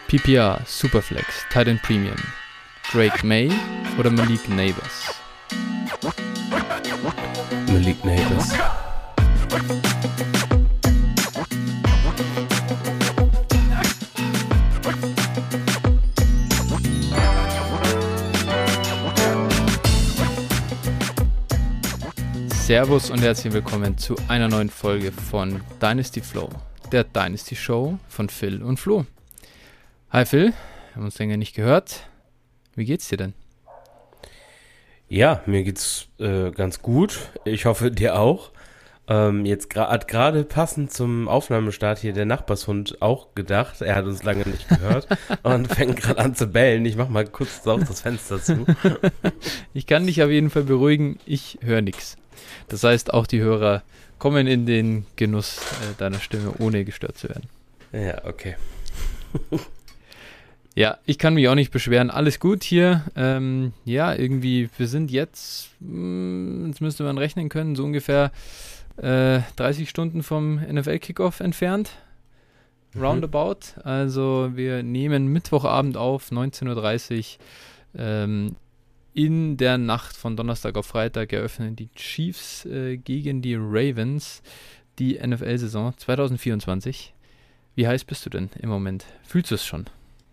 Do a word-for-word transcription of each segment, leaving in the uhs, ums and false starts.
P P R, Superflex, Tight End Premium, Drake May oder Malik Neighbors? Malik Neighbors. Servus und herzlich willkommen zu einer neuen Folge von Dynasty Flow, der Dynasty Show von Phil und Flo. Hi Phil, wir haben uns länger nicht gehört. Wie geht's dir denn? Ja, mir geht's äh, ganz gut. Ich hoffe, dir auch. Ähm, jetzt gra- hat gerade passend zum Aufnahmestart hier der Nachbarshund auch gedacht. Er hat uns lange nicht gehört und fängt gerade an zu bellen. Ich mach mal kurz auch das Fenster zu. Ich kann dich auf jeden Fall beruhigen, ich höre nichts. Das heißt, auch die Hörer kommen in den Genuss äh, deiner Stimme, ohne gestört zu werden. Ja, okay. Ja, ich kann mich auch nicht beschweren. Alles gut hier. Ähm, ja, irgendwie, wir sind jetzt, mh, jetzt müsste man rechnen können, so ungefähr äh, dreißig Stunden vom N F L-Kickoff entfernt. Mhm. Roundabout. Also wir nehmen Mittwochabend auf, neunzehn Uhr dreißig. Ähm, in der Nacht von Donnerstag auf Freitag eröffnen die Chiefs äh, gegen die Ravens die N F L-Saison zwanzig vierundzwanzig. Wie heiß bist du denn im Moment? Fühlst du es schon?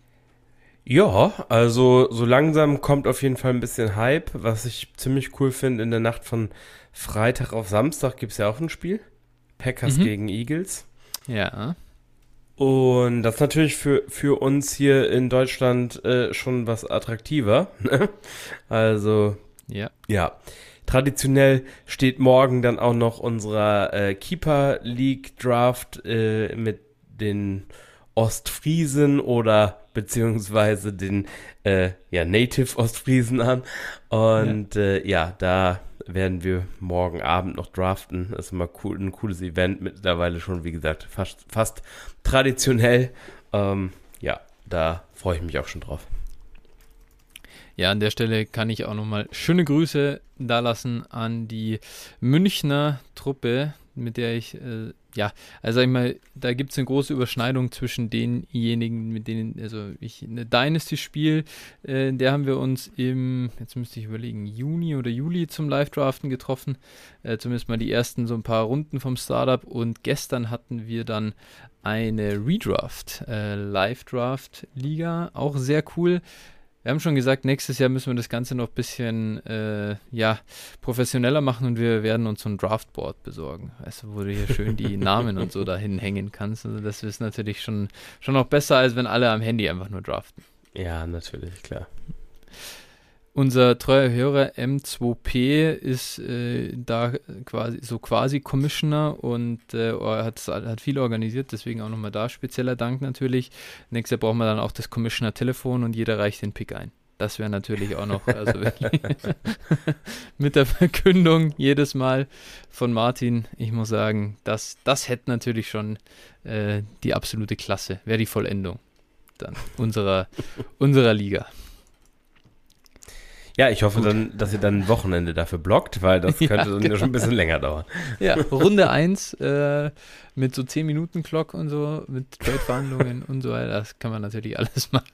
Ja, also so langsam kommt auf jeden Fall ein bisschen Hype, was ich ziemlich cool finde. In der Nacht von Freitag auf Samstag gibt es ja auch ein Spiel. Packers Mhm. gegen Eagles. Ja. Und das ist natürlich für, für uns hier in Deutschland äh, schon was attraktiver. Ne? Also, Ja. ja. Traditionell steht morgen dann auch noch unserer äh, Keeper League Draft äh, mit den Ostfriesen oder beziehungsweise den äh, ja, Native Ostfriesen an. Und ja. Äh, ja, da werden wir morgen Abend noch draften. Das ist immer cool, ein cooles Event. Mittlerweile schon, wie gesagt, fast, fast traditionell. Ähm, ja, da freue ich mich auch schon drauf. Ja, an der Stelle kann ich auch nochmal schöne Grüße dalassen an die Münchner Truppe, mit der ich, äh, ja, also sag ich mal, da gibt es eine große Überschneidung zwischen denjenigen, mit denen, also ich eine Dynasty spiele, äh, in der haben wir uns im, jetzt müsste ich überlegen, Juni oder Juli zum Live-Draften getroffen, äh, zumindest mal die ersten so ein paar Runden vom Startup, und gestern hatten wir dann eine Redraft, äh, Live-Draft-Liga, auch sehr cool. Wir haben schon gesagt, nächstes Jahr müssen wir das Ganze noch ein bisschen äh, ja, professioneller machen und wir werden uns so ein Draftboard besorgen. Weißt du, wo du hier schön die Namen und so dahin hängen kannst. Also das ist natürlich schon, schon noch besser, als wenn alle am Handy einfach nur draften. Ja, natürlich, klar. Unser treuer Hörer M zwei P ist äh, da quasi so quasi Commissioner und äh, hat, hat viel organisiert, deswegen auch nochmal da spezieller Dank natürlich. Nächstes Jahr brauchen wir dann auch das Commissioner-Telefon und jeder reicht den Pick ein. Das wäre natürlich auch noch, also wirklich mit der Verkündung jedes Mal von Martin. Ich muss sagen, das, das hätte natürlich schon äh, die absolute Klasse, wäre die Vollendung dann unserer, unserer Liga. Ja, ich hoffe dann, dass ihr dann ein Wochenende dafür blockt, weil das könnte ja, dann genau. schon ein bisschen länger dauern. Ja, Runde eins äh, mit so zehn Minuten Clock und so, mit Trade-Verhandlungen und so weiter, das kann man natürlich alles machen.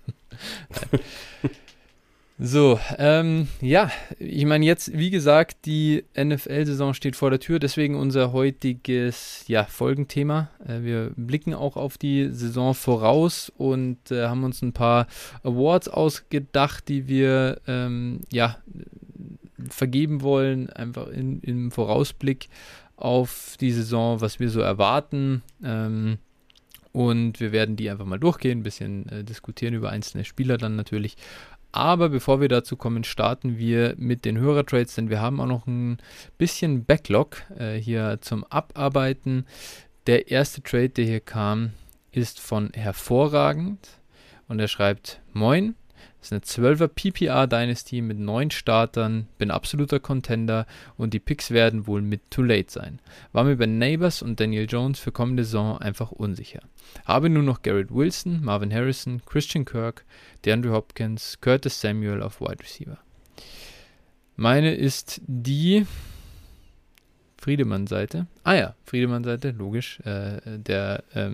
So, ähm, ja, ich meine jetzt, wie gesagt, die N F L-Saison steht vor der Tür, deswegen unser heutiges ja, Folgenthema. Äh, wir blicken auch auf die Saison voraus und äh, haben uns ein paar Awards ausgedacht, die wir ähm, ja, vergeben wollen, einfach in, im Vorausblick auf die Saison, was wir so erwarten. Ähm, und wir werden die einfach mal durchgehen, ein bisschen äh, diskutieren über einzelne Spieler dann natürlich. Aber bevor wir dazu kommen, starten wir mit den Hörertrades, denn wir haben auch noch ein bisschen Backlog äh, hier zum Abarbeiten. Der erste Trade, der hier kam, ist von Hervorragend und er schreibt: Moin, das ist eine zwölfer P P R Dynasty mit neun Startern, bin absoluter Contender und die Picks werden wohl mit Too Late sein. War mir bei Neighbors und Daniel Jones für kommende Saison einfach unsicher. Habe nur noch Garrett Wilson, Marvin Harrison, Christian Kirk, DeAndre Hopkins, Curtis Samuel auf Wide Receiver. Meine ist die Friedemann-Seite. Ah ja, Friedemann-Seite, logisch. Äh, der ähm,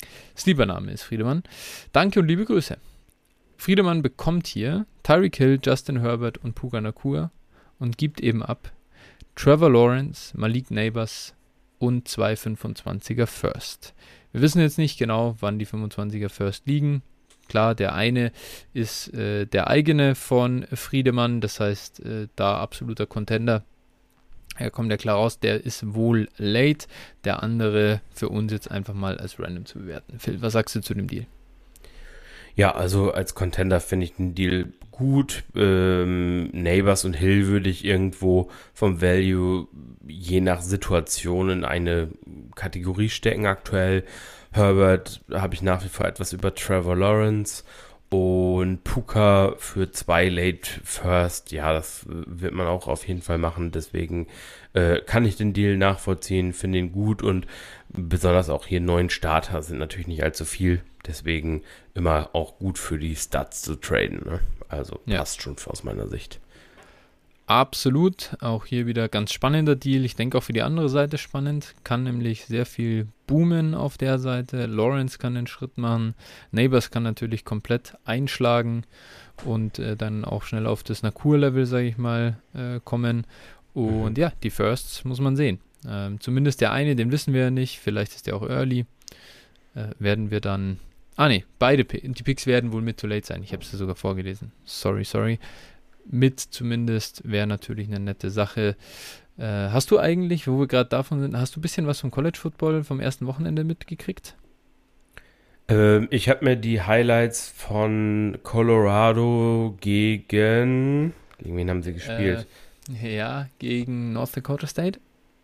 Sleepername ist Friedemann. Danke und liebe Grüße. Friedemann bekommt hier Tyreek Hill, Justin Herbert und Puka Nacua und gibt eben ab Trevor Lawrence, Malik Neighbors und zwei fünfundzwanziger First. Wir wissen jetzt nicht genau, wann die fünfundzwanziger First liegen. Klar, der eine ist äh, der eigene von Friedemann, das heißt, äh, da absoluter Contender. Er kommt ja klar raus, der ist wohl late. Der andere für uns jetzt einfach mal als random zu bewerten. Phil, was sagst du zu dem Deal? Ja, also als Contender finde ich den Deal gut. Ähm, Neighbors und Hill würde ich irgendwo vom Value je nach Situation in eine Kategorie stecken aktuell. Herbert habe ich nach wie vor etwas über Trevor Lawrence und Puka für zwei Late First. Ja, das wird man auch auf jeden Fall machen. Deswegen äh, kann ich den Deal nachvollziehen, finde ihn gut und besonders auch hier neun Starter sind natürlich nicht allzu viel. Deswegen immer auch gut für die Stats zu traden. Ne? Also ja. Passt schon aus meiner Sicht. Absolut, auch hier wieder ganz spannender Deal. Ich denke auch für die andere Seite spannend. Kann nämlich sehr viel boomen auf der Seite. Lawrence kann den Schritt machen. Neighbors kann natürlich komplett einschlagen und äh, dann auch schnell auf das Nacua-Level, sage ich mal, äh, kommen. Und mhm. ja, die Firsts muss man sehen. Ähm, zumindest der eine, den wissen wir ja nicht. Vielleicht ist der auch early. Äh, werden wir dann... Ah ne, beide P- die Picks werden wohl mit too late sein. Ich habe es ja sogar vorgelesen. Sorry, sorry. Mit zumindest wäre natürlich eine nette Sache. Äh, hast du eigentlich, wo wir gerade davon sind, hast du ein bisschen was vom College Football vom ersten Wochenende mitgekriegt? Ähm, ich habe mir die Highlights von Colorado gegen... Gegen wen haben sie gespielt? Äh, ja, gegen North Dakota State.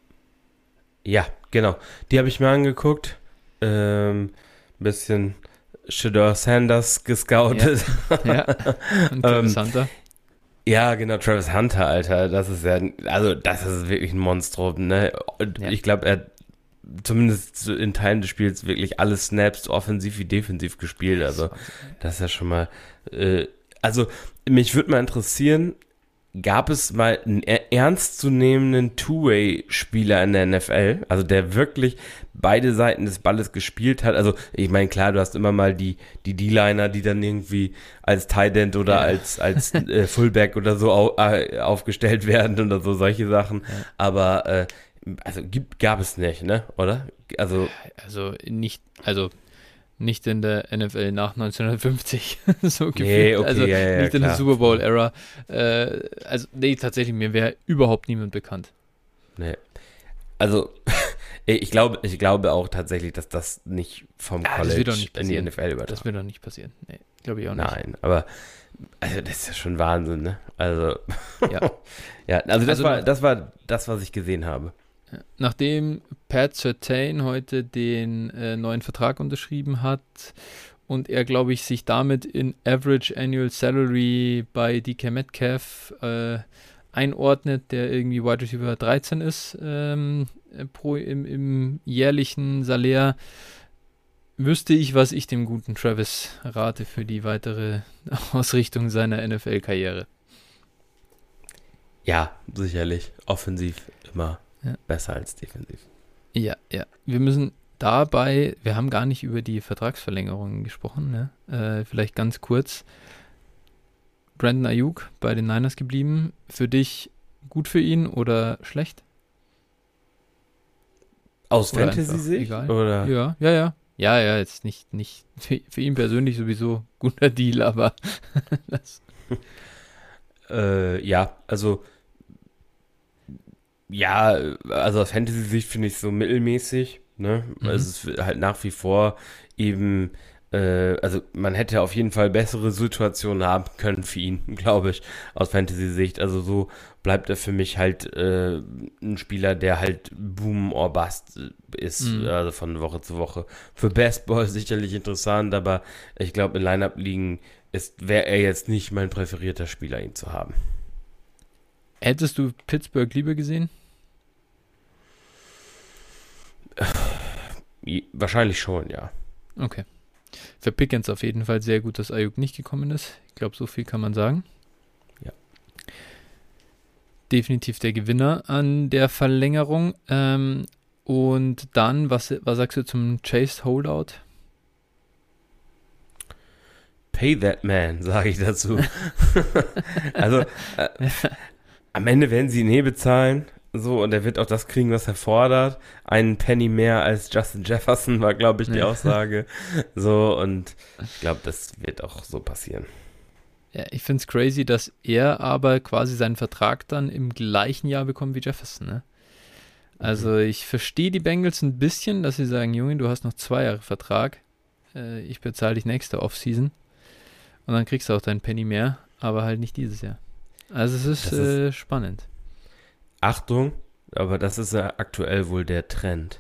Ja, genau. Die habe ich mir angeguckt. Ähm, ein bisschen Shedeur Sanders gescoutet. Ja, ja. Und Travis ähm, Hunter. Ja, genau, Travis Hunter, Alter, das ist ja, also das ist wirklich ein Monstrum, ne? Ja. Ich glaube, er hat zumindest in Teilen des Spiels wirklich alle Snaps offensiv wie defensiv gespielt, also das ist ja schon mal, äh, also mich würde mal interessieren, gab es mal einen ernstzunehmenden Two-Way-Spieler in der N F L, also der wirklich beide Seiten des Balles gespielt hat? Also ich meine, klar, du hast immer mal die die D-Liner, die dann irgendwie als Tight End oder ja. als als äh, Fullback oder so au, äh, aufgestellt werden oder so, solche Sachen, ja. aber äh, also gibt, gab es nicht, ne, oder? Also also nicht, also nicht in der N F L nach neunzehnhundertfünfzig, so gefühlt. Nee, okay, also ja, ja, nicht klar. in der Super Bowl-Ära. Äh, also nee, tatsächlich, mir wäre überhaupt niemand bekannt. Nee. Also, ich glaube, ich glaube auch tatsächlich, dass das nicht vom ah, College nicht in die N F L übertragen. Das wird doch nicht passieren. Nee, glaube ich auch nicht. Nein, aber also das ist ja schon Wahnsinn, ne? Also, ja. ja, also das also, war das war das, was ich gesehen habe. Nachdem Pat Surtain heute den äh, neuen Vertrag unterschrieben hat und er, glaube ich, sich damit in Average Annual Salary bei D K Metcalf äh, einordnet, der irgendwie Wide Receiver dreizehn ist ähm, pro, im, im jährlichen Salär, wüsste ich, was ich dem guten Travis rate für die weitere Ausrichtung seiner N F L-Karriere. Ja, sicherlich. Offensiv immer. Ja. Besser als defensiv. Ja, ja. Wir müssen dabei, wir haben gar nicht über die Vertragsverlängerungen gesprochen, ne? Äh, vielleicht ganz kurz. Brandon Ayuk bei den Niners geblieben. Für dich gut für ihn oder schlecht? Aus Fantasy-Sicht? Oder? Ja, ja, ja. Ja, ja, jetzt nicht, nicht für, für ihn persönlich sowieso guter Deal, aber das. äh, ja, also Ja, also aus Fantasy-Sicht finde ich es so mittelmäßig, ne? Mhm. Es ist halt nach wie vor eben, äh, also man hätte auf jeden Fall bessere Situationen haben können für ihn, glaube ich, aus Fantasy-Sicht. Also so bleibt er für mich halt äh, ein Spieler, der halt Boom or Bust ist, mhm. also von Woche zu Woche. Für Baseball sicherlich interessant, aber ich glaube in Line-Up-Ligen wäre er jetzt nicht mein präferierter Spieler, ihn zu haben. Hättest du Pittsburgh lieber gesehen? Wahrscheinlich schon, ja. Okay. Für Pickens auf jeden Fall sehr gut, dass Ayuk nicht gekommen ist. Ich glaube, so viel kann man sagen. Ja. Definitiv der Gewinner an der Verlängerung. Ähm, und dann, was, was sagst du zum Chase Holdout? Pay that man, sage ich dazu. Also, äh, am Ende werden sie ihn eh bezahlen. So, und er wird auch das kriegen, was er fordert. Einen Penny mehr als Justin Jefferson war, glaube ich, die Aussage. So, und ich glaube, das wird auch so passieren. Ja, ich finde es crazy, dass er aber quasi seinen Vertrag dann im gleichen Jahr bekommt wie Jefferson, ne? Also ich verstehe die Bengals ein bisschen, dass sie sagen, Junge, du hast noch zwei Jahre Vertrag. Äh, ich bezahle dich nächste Offseason. Und dann kriegst du auch deinen Penny mehr, aber halt nicht dieses Jahr. Also es ist, ist äh, spannend. Achtung, aber das ist ja aktuell wohl der Trend.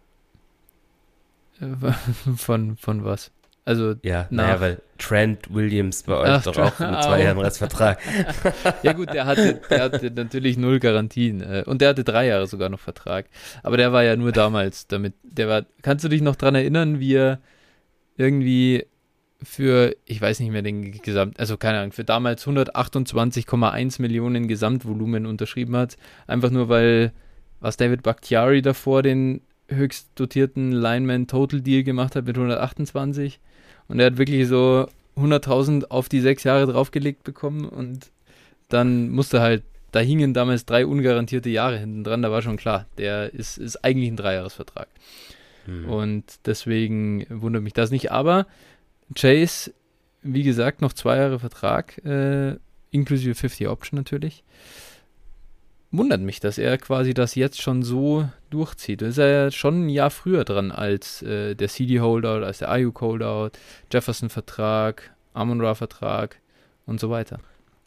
Von, von was? Also ja, naja, weil Trent Williams bei euch Ach, doch auch einen zwei Jahren Restvertrag. Ja gut, der hatte, der hatte natürlich null Garantien und der hatte drei Jahre sogar noch Vertrag. Aber der war ja nur damals damit, der war, kannst du dich noch dran erinnern, wie er irgendwie für, ich weiß nicht mehr den Gesamt, also keine Ahnung, für damals hundertachtundzwanzig Komma eins Millionen Gesamtvolumen unterschrieben hat, einfach nur weil, was David Bakhtiari davor den höchst dotierten Lineman Total Deal gemacht hat mit hundertachtundzwanzig und er hat wirklich so hunderttausend auf die sechs Jahre draufgelegt bekommen und dann musste halt, da hingen damals drei ungarantierte Jahre hinten dran, da war schon klar, der ist, ist eigentlich ein Dreijahresvertrag. Hm. Und deswegen wundert mich das nicht, aber Chase, wie gesagt, noch zwei Jahre Vertrag, äh, inklusive fünfzig Option natürlich. Wundert mich, dass er quasi das jetzt schon so durchzieht. Da ist er ja schon ein Jahr früher dran als äh, der C D-Holdout, als der Ayuk-Holdout, Jefferson-Vertrag, Amon-Ra-Vertrag und so weiter.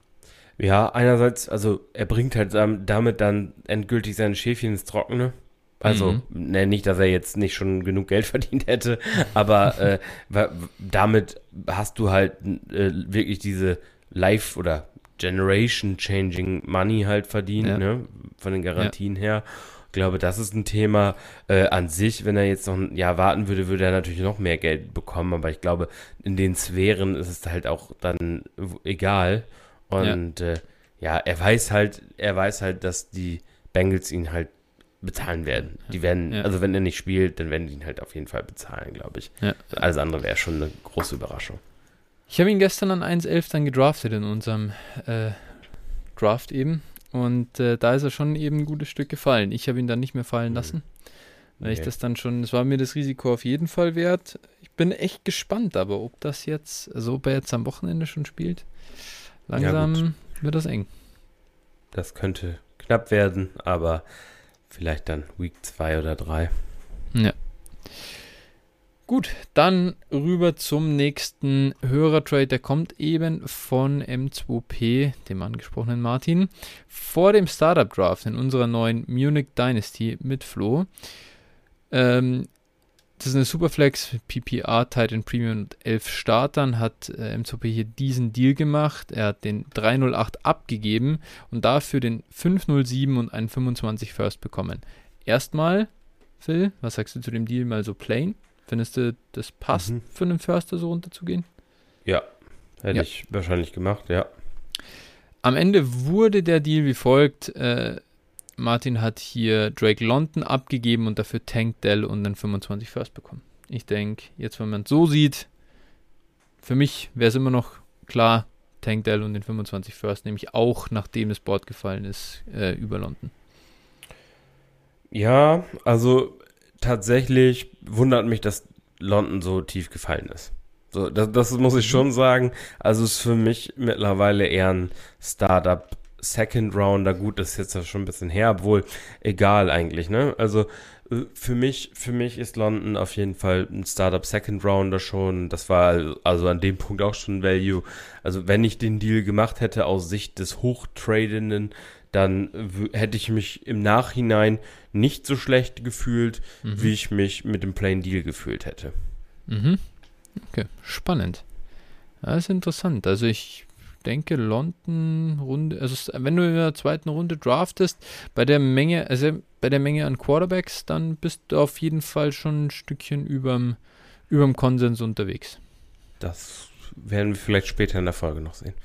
Ja, einerseits, also er bringt halt damit dann endgültig seine Schäfchen ins Trockene. Also, mhm. ne, nicht, dass er jetzt nicht schon genug Geld verdient hätte, aber äh, damit hast du halt äh, wirklich diese Life- oder Generation-Changing Money halt verdient, ja. ne, von den Garantien ja. her. Ich glaube, das ist ein Thema äh, an sich. Wenn er jetzt noch ein Jahr warten würde, würde er natürlich noch mehr Geld bekommen, aber ich glaube, in den Sphären ist es halt auch dann egal. Und ja, äh, ja er weiß halt, er weiß halt, dass die Bengals ihn halt bezahlen werden. Die werden, ja. also wenn er nicht spielt, dann werden die ihn halt auf jeden Fall bezahlen, glaube ich. Ja. Alles andere wäre schon eine große Überraschung. Ich habe ihn gestern an eins elf dann gedraftet in unserem äh, Draft eben und äh, da ist er schon eben ein gutes Stück gefallen. Ich habe ihn dann nicht mehr fallen lassen, mhm. weil okay. ich das dann schon, es war mir das Risiko auf jeden Fall wert. Ich bin echt gespannt, aber ob das jetzt, also ob er jetzt am Wochenende schon spielt, langsam ja, wird das eng. Das könnte knapp werden, aber vielleicht dann Week zwei oder drei. Ja. Gut, dann rüber zum nächsten Hörertrade. Der kommt eben von M zwei P, dem angesprochenen Martin, vor dem Startup Draft in unserer neuen Munich Dynasty mit Flo. Ähm, das ist eine Superflex P P R Titan Premium und elf Startern, hat äh, M zwei P hier diesen Deal gemacht. Er hat den drei null acht abgegeben und dafür den fünf null sieben und einen fünfundzwanzig First bekommen. Erstmal, Phil, was sagst du zu dem Deal mal so plain? Findest du, das passt mhm. für einen Förster so runterzugehen? Ja, hätte ja. ich wahrscheinlich gemacht, ja. Am Ende wurde der Deal wie folgt. Äh, Martin hat hier Drake London abgegeben und dafür Tank Dell und einen fünfundzwanzig First bekommen. Ich denke, jetzt wenn man es so sieht, für mich wäre es immer noch klar, Tank Dell und den fünfundzwanzig First, nämlich auch nachdem das Board gefallen ist, äh, über London. Ja, also tatsächlich wundert mich, dass London so tief gefallen ist. So, das, das muss ich schon sagen. Also ist für mich mittlerweile eher ein Startup Second Rounder. Gut, das ist jetzt ja schon ein bisschen her, obwohl egal eigentlich, ne? Also für mich, für mich ist London auf jeden Fall ein Startup Second Rounder schon. Das war also an dem Punkt auch schon Value. Also wenn ich den Deal gemacht hätte aus Sicht des Hochtradenden, dann w- hätte ich mich im Nachhinein nicht so schlecht gefühlt, mhm. wie ich mich mit dem Plain Deal gefühlt hätte. Mhm. Okay, spannend. Das ist interessant. Also ich denke, London Runde, also wenn du in der zweiten Runde draftest, bei der Menge, also bei der Menge an Quarterbacks, dann bist du auf jeden Fall schon ein Stückchen überm, überm Konsens unterwegs. Das werden wir vielleicht später in der Folge noch sehen.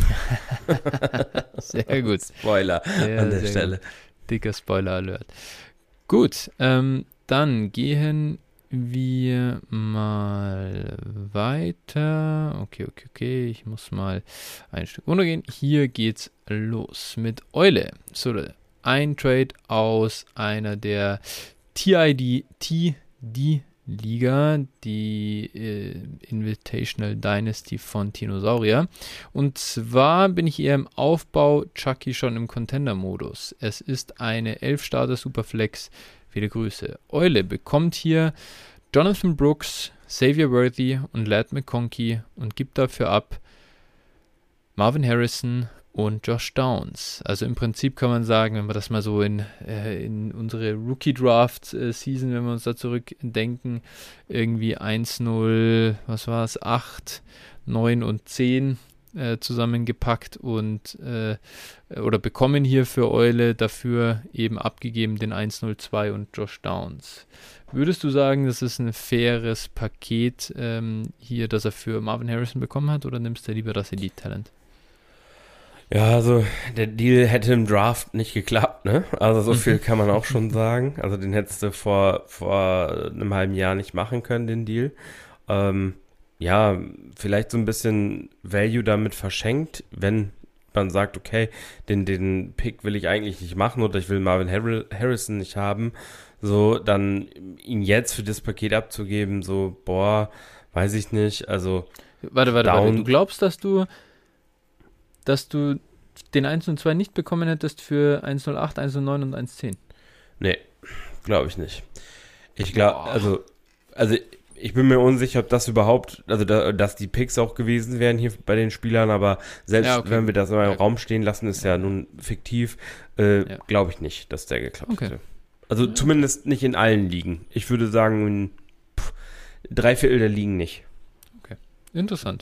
Sehr gut. Spoiler sehr, an der sehr Stelle. Gut. Dicker Spoiler-Alert. Gut, ähm, dann gehen wir mal weiter. Okay, okay, okay. Ich muss mal ein Stück runtergehen. Hier geht's los mit Eule. So, ein Trade aus einer der T I D T D Liga, die äh, Invitational Dynasty von Dinosaurier. Und zwar bin ich eher im Aufbau, Chucky schon im Contender-Modus. Es ist eine elf-Starter-Superflex. Viele Grüße. Eule bekommt hier Jonathan Brooks, Xavier Worthy und Ladd McConkey und gibt dafür ab Marvin Harrison und Josh Downs. Also im Prinzip kann man sagen, wenn wir das mal so in, äh, in unsere Rookie-Draft-Season, wenn wir uns da zurückdenken, irgendwie eins null, was war es, acht, neun und zehn äh, zusammengepackt und äh, oder bekommen hier für Eule, dafür eben abgegeben den eins null zwei und Josh Downs. Würdest du sagen, das ist ein faires Paket ähm, hier, das er für Marvin Harrison bekommen hat, oder nimmst du lieber das Elite-Talent? Ja, also der Deal hätte im Draft nicht geklappt, ne? Also so viel kann man auch schon sagen. Also den hättest du vor, vor einem halben Jahr nicht machen können, den Deal. Ähm, ja, vielleicht so ein bisschen Value damit verschenkt, wenn man sagt, okay, den, den Pick will ich eigentlich nicht machen oder ich will Marvin Harrison nicht haben. So, dann ihn jetzt für das Paket abzugeben, so, boah, weiß ich nicht, also Warte, warte, warte, du glaubst, dass du dass du den eins null zwei nicht bekommen hättest für eins null acht, eins null neun und eins zehn? Nee, glaube ich nicht. Ich glaube, also, also ich bin mir unsicher, ob das überhaupt, also da, dass die Picks auch gewesen wären hier bei den Spielern, aber selbst ja, okay. wenn wir das in einem ja. Raum stehen lassen, ist ja, ja nun fiktiv, äh, ja. glaube ich nicht, dass der geklappt okay. hätte. Also ja. zumindest nicht in allen Ligen. Ich würde sagen, pff, drei Viertel der Ligen nicht. Okay, interessant.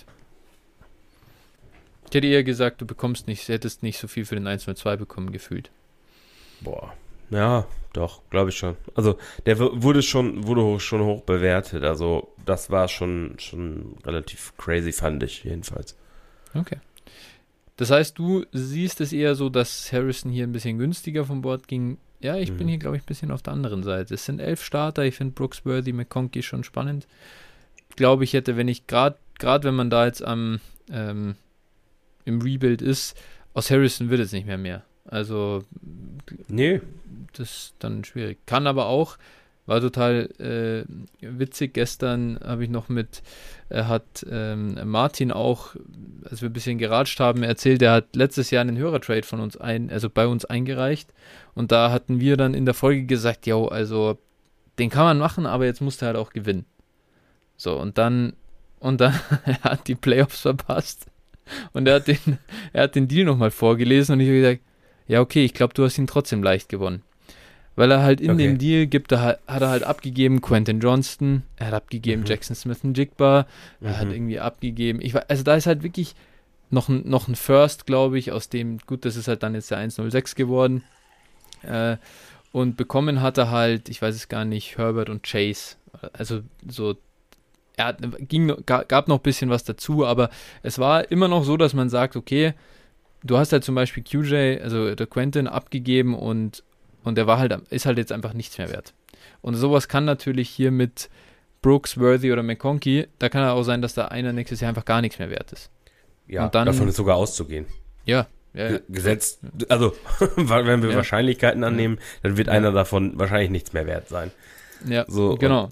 Ich hätte eher gesagt, du bekommst nicht, hättest nicht so viel für den eins null zwei bekommen, gefühlt. Boah, ja, doch, glaube ich schon. Also, der wurde schon, wurde hoch, schon hoch bewertet. Also, das war schon, schon relativ crazy, fand ich jedenfalls. Okay. Das heißt, du siehst es eher so, dass Harrison hier ein bisschen günstiger vom Bord ging. Ja, ich mhm. bin hier, glaube ich, ein bisschen auf der anderen Seite. Es sind elf Starter. Ich finde Brooks, Worthy, McConkey schon spannend. Ich glaube, ich hätte, wenn ich gerade, gerade wenn man da jetzt am ähm, im Rebuild ist, aus Harrison wird es nicht mehr mehr. Also, nee. Das ist dann schwierig. Kann aber auch, war total äh, witzig, gestern habe ich noch mit, er hat ähm, Martin auch, als wir ein bisschen geratscht haben, erzählt, er hat letztes Jahr einen Hörertrade von uns ein, also bei uns eingereicht und da hatten wir dann in der Folge gesagt, jo, also den kann man machen, aber jetzt musst du halt auch gewinnen. So, und dann, und dann, er hat die Playoffs verpasst. Und er hat den, er hat den Deal nochmal vorgelesen und ich habe gesagt, ja okay, ich glaube, du hast ihn trotzdem leicht gewonnen. Weil er halt in okay. dem Deal gibt, er, hat er halt abgegeben Quentin Johnston, er hat abgegeben mhm. Jackson Smith-Njigba, er mhm. hat irgendwie abgegeben, ich also da ist halt wirklich noch ein, noch ein First, glaube ich, aus dem, gut, das ist halt dann jetzt der eins null sechs geworden. Äh, und bekommen hat er halt, ich weiß es gar nicht, Herbert und Chase. Also so Er hat, ging, gab noch ein bisschen was dazu, aber es war immer noch so, dass man sagt, okay, du hast halt zum Beispiel Q J, also der Quentin, abgegeben und, und der war halt, ist halt jetzt einfach nichts mehr wert. Und sowas kann natürlich hier mit Brooks, Worthy oder McConkey, da kann auch sein, dass da einer nächstes Jahr einfach gar nichts mehr wert ist. Ja, und dann, davon ist sogar auszugehen. Ja. ja, ja. Gesetzt, also wenn wir ja. Wahrscheinlichkeiten annehmen, dann wird ja. einer davon wahrscheinlich nichts mehr wert sein. Ja, so, genau.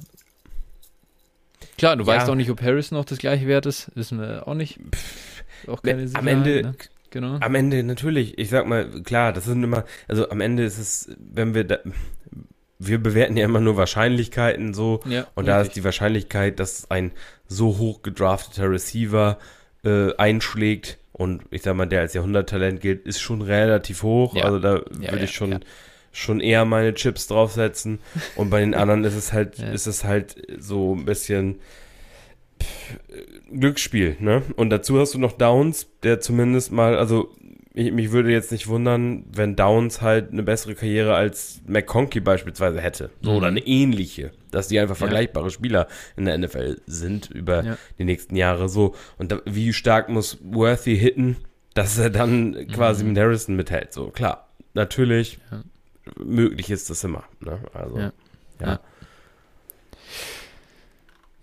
Klar, du ja. weißt auch nicht, ob Harrison noch das gleiche wert ist, wissen wir auch nicht. Auch keine Sicherheit, am Ende, ne? Genau. Am Ende natürlich, ich sag mal, klar, das sind immer, also am Ende ist es, wenn wir da, wir bewerten ja immer nur Wahrscheinlichkeiten so, ja, und richtig. Da ist die Wahrscheinlichkeit, dass ein so hoch gedrafteter Receiver äh, einschlägt und ich sag mal, der als Jahrhunderttalent gilt, ist schon relativ hoch, ja. also da ja, würde ja, ich schon ja. schon eher meine Chips draufsetzen und bei den anderen ist es halt, ja. ist es halt so ein bisschen pff, Glücksspiel, ne? Und dazu hast du noch Downs, der zumindest mal, also ich, mich würde jetzt nicht wundern, wenn Downs halt eine bessere Karriere als McConkey beispielsweise hätte, so mhm. oder eine ähnliche, dass die einfach vergleichbare ja. Spieler in der N F L sind über ja. die nächsten Jahre so. Und da, wie stark muss Worthy hitten, dass er dann quasi mhm. mit Harrison mithält, so klar, natürlich. Ja. Möglich ist das immer. Ne? Also, ja. ja.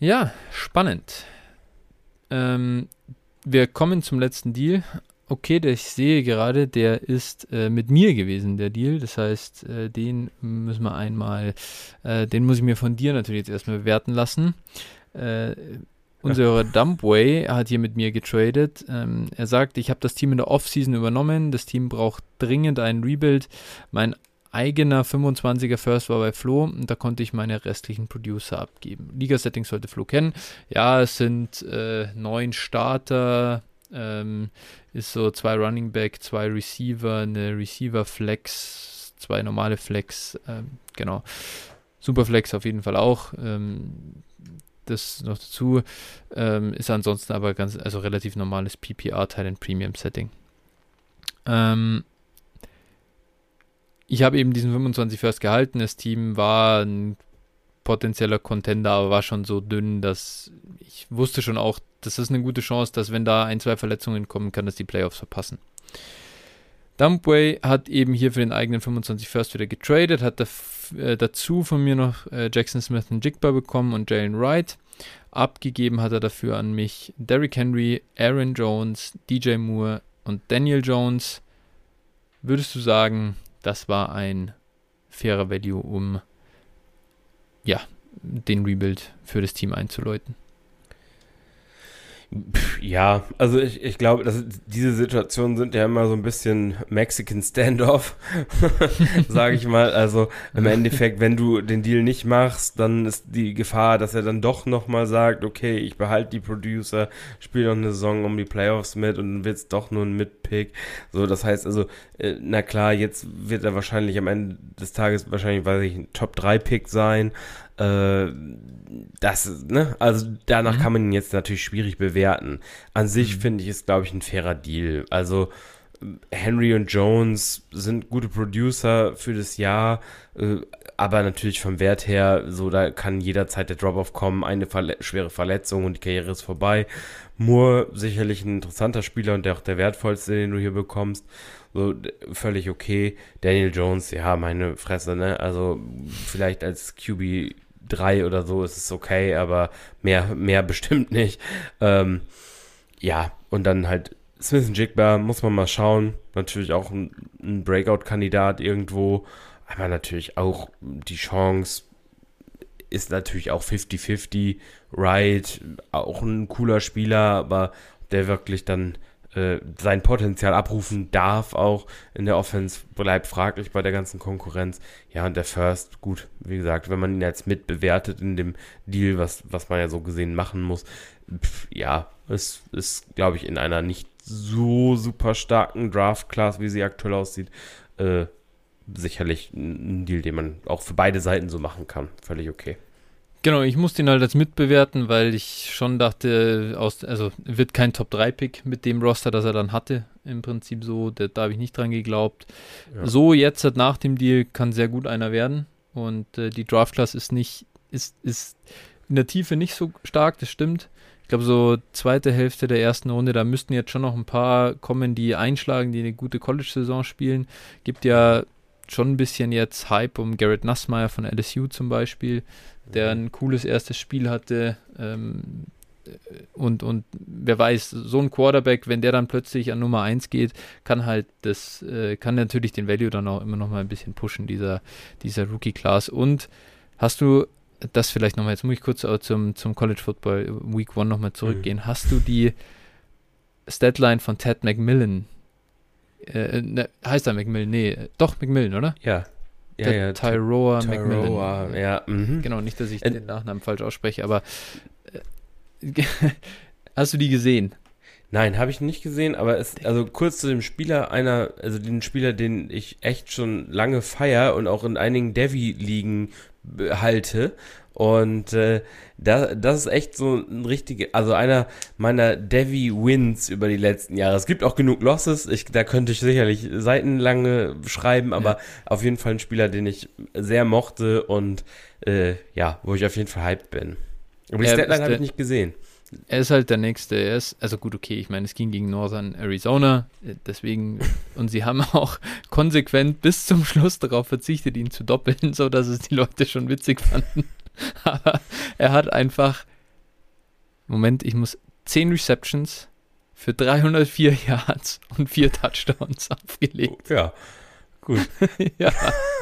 Ja, spannend. Ähm, wir kommen zum letzten Deal. Okay, der ich sehe gerade, der ist äh, mit mir gewesen, der Deal. Das heißt, äh, den müssen wir einmal, äh, den muss ich mir von dir natürlich jetzt erstmal bewerten lassen. Äh, unser Dumpway hat hier mit mir getradet. Ähm, er sagt, ich habe das Team in der Offseason übernommen. Das Team braucht dringend einen Rebuild. Mein eigener fünfundzwanziger First war bei Flo und da konnte ich meine restlichen Producer abgeben. Liga-Settings sollte Flo kennen. Ja, es sind äh, neun Starter, ähm, ist so zwei Running Back, zwei Receiver, eine Receiver Flex, zwei normale Flex, ähm, genau. Superflex auf jeden Fall auch. Ähm, das noch dazu. Ähm, ist ansonsten aber ganz, also relativ normales P P R-Teil in Premium-Setting. Ähm, Ich habe eben diesen fünfundzwanzig First gehalten. Das Team war ein potenzieller Contender, aber war schon so dünn, dass ich wusste schon auch, das ist eine gute Chance, dass wenn da ein, zwei Verletzungen kommen, kann das die Playoffs verpassen. Dumpway hat eben hier für den eigenen fünfundzwanzig First wieder getradet, hat daf- äh, dazu von mir noch äh, Jackson Smith und Jigba bekommen und Jalen Wright. Abgegeben hat er dafür an mich Derrick Henry, Aaron Jones, D J Moore und Daniel Jones. Würdest du sagen, das war ein fairer Value, um ja, den Rebuild für das Team einzuläuten? Ja, also ich, ich glaube, dass diese Situationen sind ja immer so ein bisschen Mexican Standoff, sage ich mal. Also im Endeffekt, wenn du den Deal nicht machst, dann ist die Gefahr, dass er dann doch nochmal sagt, okay, ich behalte die Producer, spiele noch eine Saison um die Playoffs mit und dann wird es doch nur ein Mid-Pick. So, das heißt also, äh, na klar, jetzt wird er wahrscheinlich am Ende des Tages wahrscheinlich, weiß ich, ein Top drei Pick sein. Das, ne, also danach mhm. kann man ihn jetzt natürlich schwierig bewerten. An sich mhm. finde ich es, glaube ich, ein fairer Deal. Also Henry und Jones sind gute Producer für das Jahr, aber natürlich vom Wert her, so da kann jederzeit der Drop-Off kommen, eine Verle- schwere Verletzung und die Karriere ist vorbei. Moore sicherlich ein interessanter Spieler und der auch der wertvollste, den du hier bekommst. So, völlig okay. Daniel Jones, ja, meine Fresse, ne? Also vielleicht als Q B drei oder so ist es okay, aber mehr, mehr bestimmt nicht. Ähm, ja, und dann halt Smith und Jigba, muss man mal schauen. Natürlich auch ein, ein Breakout-Kandidat irgendwo, aber natürlich auch die Chance ist natürlich auch fifty fifty. Wright, auch ein cooler Spieler, aber der wirklich dann sein Potenzial abrufen darf auch in der Offense, bleibt fraglich bei der ganzen Konkurrenz. Ja, und der First, gut, wie gesagt, wenn man ihn jetzt mitbewertet in dem Deal, was, was man ja so gesehen machen muss, pf, ja, es ist, glaube ich, in einer nicht so super starken Draft-Class, wie sie aktuell aussieht, äh, sicherlich ein Deal, den man auch für beide Seiten so machen kann. Völlig okay. Genau, ich musste ihn halt als mitbewerten, weil ich schon dachte, aus, also wird kein Top drei Pick mit dem Roster, das er dann hatte. Im Prinzip so, da, da habe ich nicht dran geglaubt. Ja. So, jetzt halt nach dem Deal kann sehr gut einer werden. Und äh, die Draft-Class ist nicht, ist, ist in der Tiefe nicht so stark, das stimmt. Ich glaube, so zweite Hälfte der ersten Runde, da müssten jetzt schon noch ein paar kommen, die einschlagen, die eine gute College-Saison spielen. Gibt ja schon ein bisschen jetzt Hype um Garrett Nussmeier von L S U zum Beispiel, der ein cooles erstes Spiel hatte, ähm, und, und wer weiß, so ein Quarterback, wenn der dann plötzlich an Nummer eins geht, kann halt das, äh, kann natürlich den Value dann auch immer noch mal ein bisschen pushen, dieser, dieser Rookie-Class. Und hast du das vielleicht nochmal, jetzt muss ich kurz zum, zum College Football Week One nochmal zurückgehen, mhm. hast du die Statline von Ted McMillan, äh, ne, heißt er McMillan? Nee, doch McMillan, oder? Ja. Ja, der ja, Tyroa Ty- McMillan. Tyroa, ja. Mhm. Genau, nicht, dass ich äh, den Nachnamen falsch ausspreche, aber äh, hast du die gesehen? Nein, habe ich nicht gesehen, aber es, also kurz zu dem Spieler, einer, also den Spieler, den ich echt schon lange feier und auch in einigen Devi-Ligen halte. Und äh, da, das ist echt so ein richtiger, also einer meiner Devi-Wins über die letzten Jahre. Es gibt auch genug Losses, ich, da könnte ich sicherlich seitenlange schreiben, aber ja. Auf jeden Fall ein Spieler, den ich sehr mochte und äh, ja, wo ich auf jeden Fall hyped bin. Aber die Statline habe ich nicht gesehen. Er ist halt der Nächste. Er ist, also gut, okay, ich meine, es ging gegen Northern Arizona, deswegen, und sie haben auch konsequent bis zum Schluss darauf verzichtet, ihn zu doppeln, so dass es die Leute schon witzig fanden. Aber er hat einfach Moment, ich muss zehn Receptions für dreihundertvier Yards und vier Touchdowns aufgelegt. Ja, gut. ja.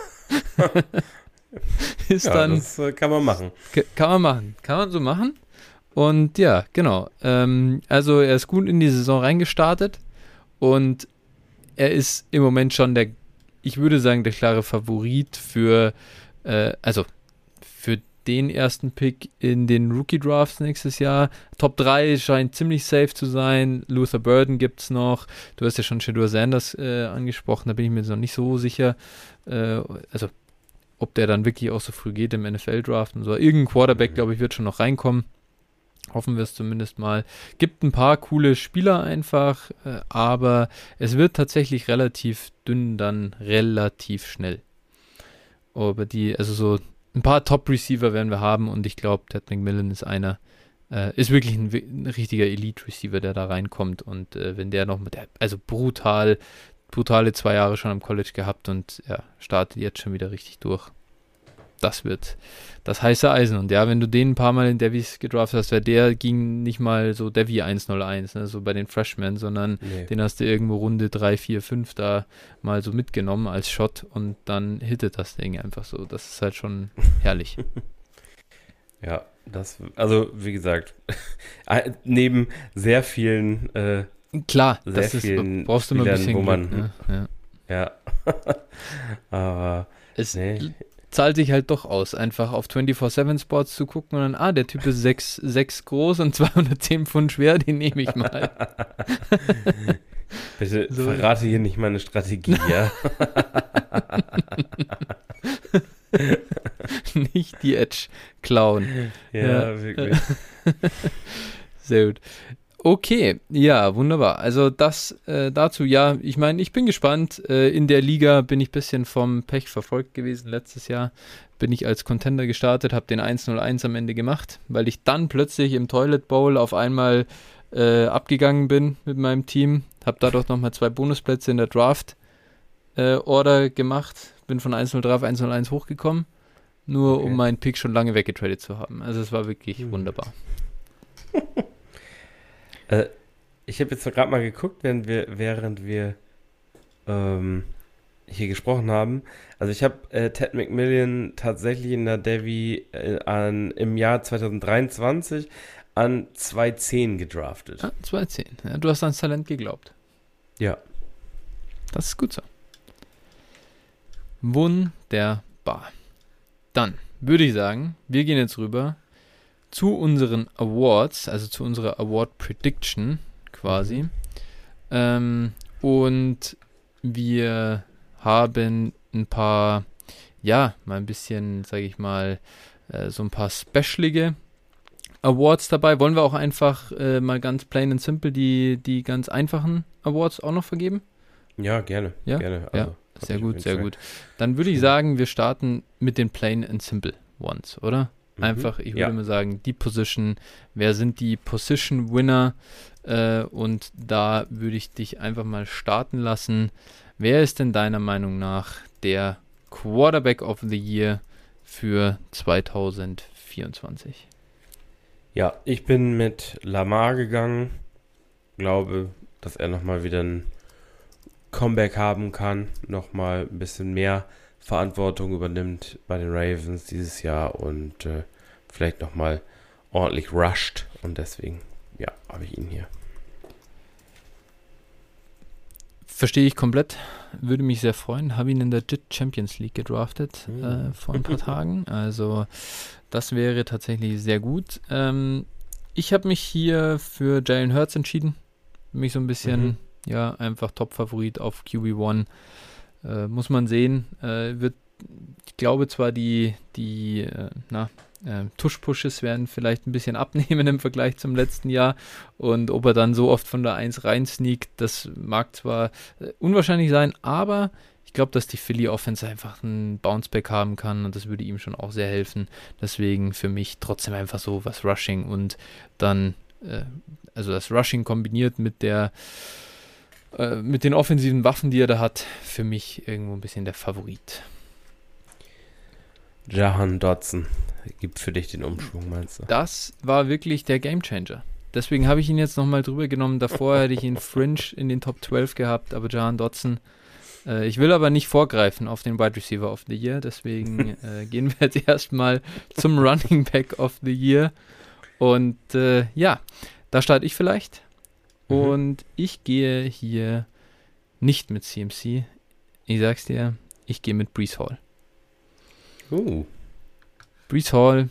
Ist ja, dann, das äh, kann man machen. K- kann man machen. Kann man so machen. Und ja, genau. Ähm, also er ist gut in die Saison reingestartet und er ist im Moment schon der, ich würde sagen, der klare Favorit für, äh, also für den ersten Pick in den Rookie-Drafts nächstes Jahr. Top drei scheint ziemlich safe zu sein. Luther Burden gibt es noch. Du hast ja schon Shedeur Sanders äh, angesprochen, da bin ich mir jetzt noch nicht so sicher. Äh, also, ob der dann wirklich auch so früh geht im N F L-Draft und so. Irgendein Quarterback, glaube ich, wird schon noch reinkommen. Hoffen wir es zumindest mal. Gibt ein paar coole Spieler einfach, äh, aber es wird tatsächlich relativ dünn dann relativ schnell. Aber die, also so ein paar Top-Receiver werden wir haben und ich glaube, Ted McMillan ist einer, äh, ist wirklich ein, ein richtiger Elite-Receiver, der da reinkommt und äh, wenn der noch mit, der, also brutal, brutale zwei Jahre schon am College gehabt und ja, startet jetzt schon wieder richtig durch. Das wird das heiße Eisen. Und ja, wenn du den ein paar Mal in Devis gedraftet hast, weil der ging nicht mal so Devi eins null eins, ne, so bei den Freshmen, sondern nee. Den hast du irgendwo Runde drei, vier, fünf da mal so mitgenommen als Shot und dann hittet das Ding einfach so. Das ist halt schon herrlich. Ja, das, also wie gesagt, neben sehr vielen äh, Klar, sehr das vielen ist, brauchst du immer ein bisschen wo man, Glück, ne? Ja. ja. Aber es nee. zahlt sich halt doch aus, einfach auf vierundzwanzig sieben Sports zu gucken und dann, ah, der Typ ist sechs groß und zweihundertzehn Pfund schwer, den nehme ich mal. Bitte so. Verrate hier nicht meine Strategie, ja? Nicht die Edge klauen. Ja, ja. Wirklich. Sehr gut. Okay, ja, wunderbar. Also das äh, dazu, ja, ich meine, ich bin gespannt. Äh, in der Liga bin ich ein bisschen vom Pech verfolgt gewesen. Letztes Jahr bin ich als Contender gestartet, habe den eins null eins am Ende gemacht, weil ich dann plötzlich im Toilet Bowl auf einmal äh, abgegangen bin mit meinem Team. Habe dadurch nochmal zwei Bonusplätze in der Draft äh, Order gemacht. Bin von eins null drei auf eins null eins hochgekommen, nur okay. um meinen Pick schon lange weggetradet zu haben. Also es war wirklich mhm. wunderbar. Äh, ich habe jetzt gerade mal geguckt, während wir, während wir ähm, hier gesprochen haben. Also ich habe äh, Ted McMillan tatsächlich in der Devi äh, an, im Jahr zwanzig dreiundzwanzig an zwei zehn gedraftet. Ah, zwei zehn. Ja, du hast ans Talent geglaubt. Ja. Das ist gut so. Wunderbar. Dann würde ich sagen, wir gehen jetzt rüber zu unseren Awards, also zu unserer Award Prediction quasi. Mhm. Ähm, und wir haben ein paar, ja, mal ein bisschen, sage ich mal, äh, so ein paar specialige Awards dabei. Wollen wir auch einfach äh, mal ganz plain and simple die, die ganz einfachen Awards auch noch vergeben? Ja, gerne. Ja, gerne. Also, ja. Sehr gut, sehr gut. Dann würde ich sagen, wir starten mit den plain and simple ones, oder? Einfach, ich würde ja. mal sagen, die Position, wer sind die Position Winner? Äh, und da würde ich dich einfach mal starten lassen. Wer ist denn deiner Meinung nach der Quarterback of the Year für zwanzig vierundzwanzig? Ja, ich bin mit Lamar gegangen. Glaube, dass er nochmal wieder ein Comeback haben kann. Nochmal ein bisschen mehr Verantwortung übernimmt bei den Ravens dieses Jahr und äh, vielleicht nochmal ordentlich rusht und deswegen, ja, habe ich ihn hier. Verstehe ich komplett, würde mich sehr freuen, habe ihn in der J I T Champions League gedraftet mhm. äh, vor ein paar Tagen, also das wäre tatsächlich sehr gut. Ähm, ich habe mich hier für Jalen Hurts entschieden, mich so ein bisschen, mhm. ja, einfach Top-Favorit auf Q B eins. Äh, muss man sehen, äh, wird, ich glaube zwar die, die äh, na, äh, Tush-Pushes werden vielleicht ein bisschen abnehmen im Vergleich zum letzten Jahr und ob er dann so oft von der eins rein sneakt, das mag zwar äh, unwahrscheinlich sein, aber ich glaube, dass die Philly-Offense einfach einen Bounceback haben kann und das würde ihm schon auch sehr helfen, deswegen für mich trotzdem einfach so was Rushing und dann, äh, also das Rushing kombiniert mit der mit den offensiven Waffen, die er da hat, für mich irgendwo ein bisschen der Favorit. Jahan Dotson gibt für dich den Umschwung, meinst du? Das war wirklich der Gamechanger. Deswegen habe ich ihn jetzt nochmal drüber genommen. Davor hätte ich ihn Fringe in den Top zwölf gehabt, aber Jahan Dotson. Äh, ich will aber nicht vorgreifen auf den Wide Receiver of the Year, deswegen äh, gehen wir jetzt erstmal zum Running Back of the Year. Und äh, ja, da starte ich vielleicht. Mhm. Und ich gehe hier nicht mit C M C. Ich sag's dir, ich gehe mit Breece Hall. Uh. Breece Hall,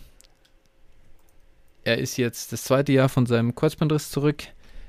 er ist jetzt das zweite Jahr von seinem Kreuzbandriss zurück.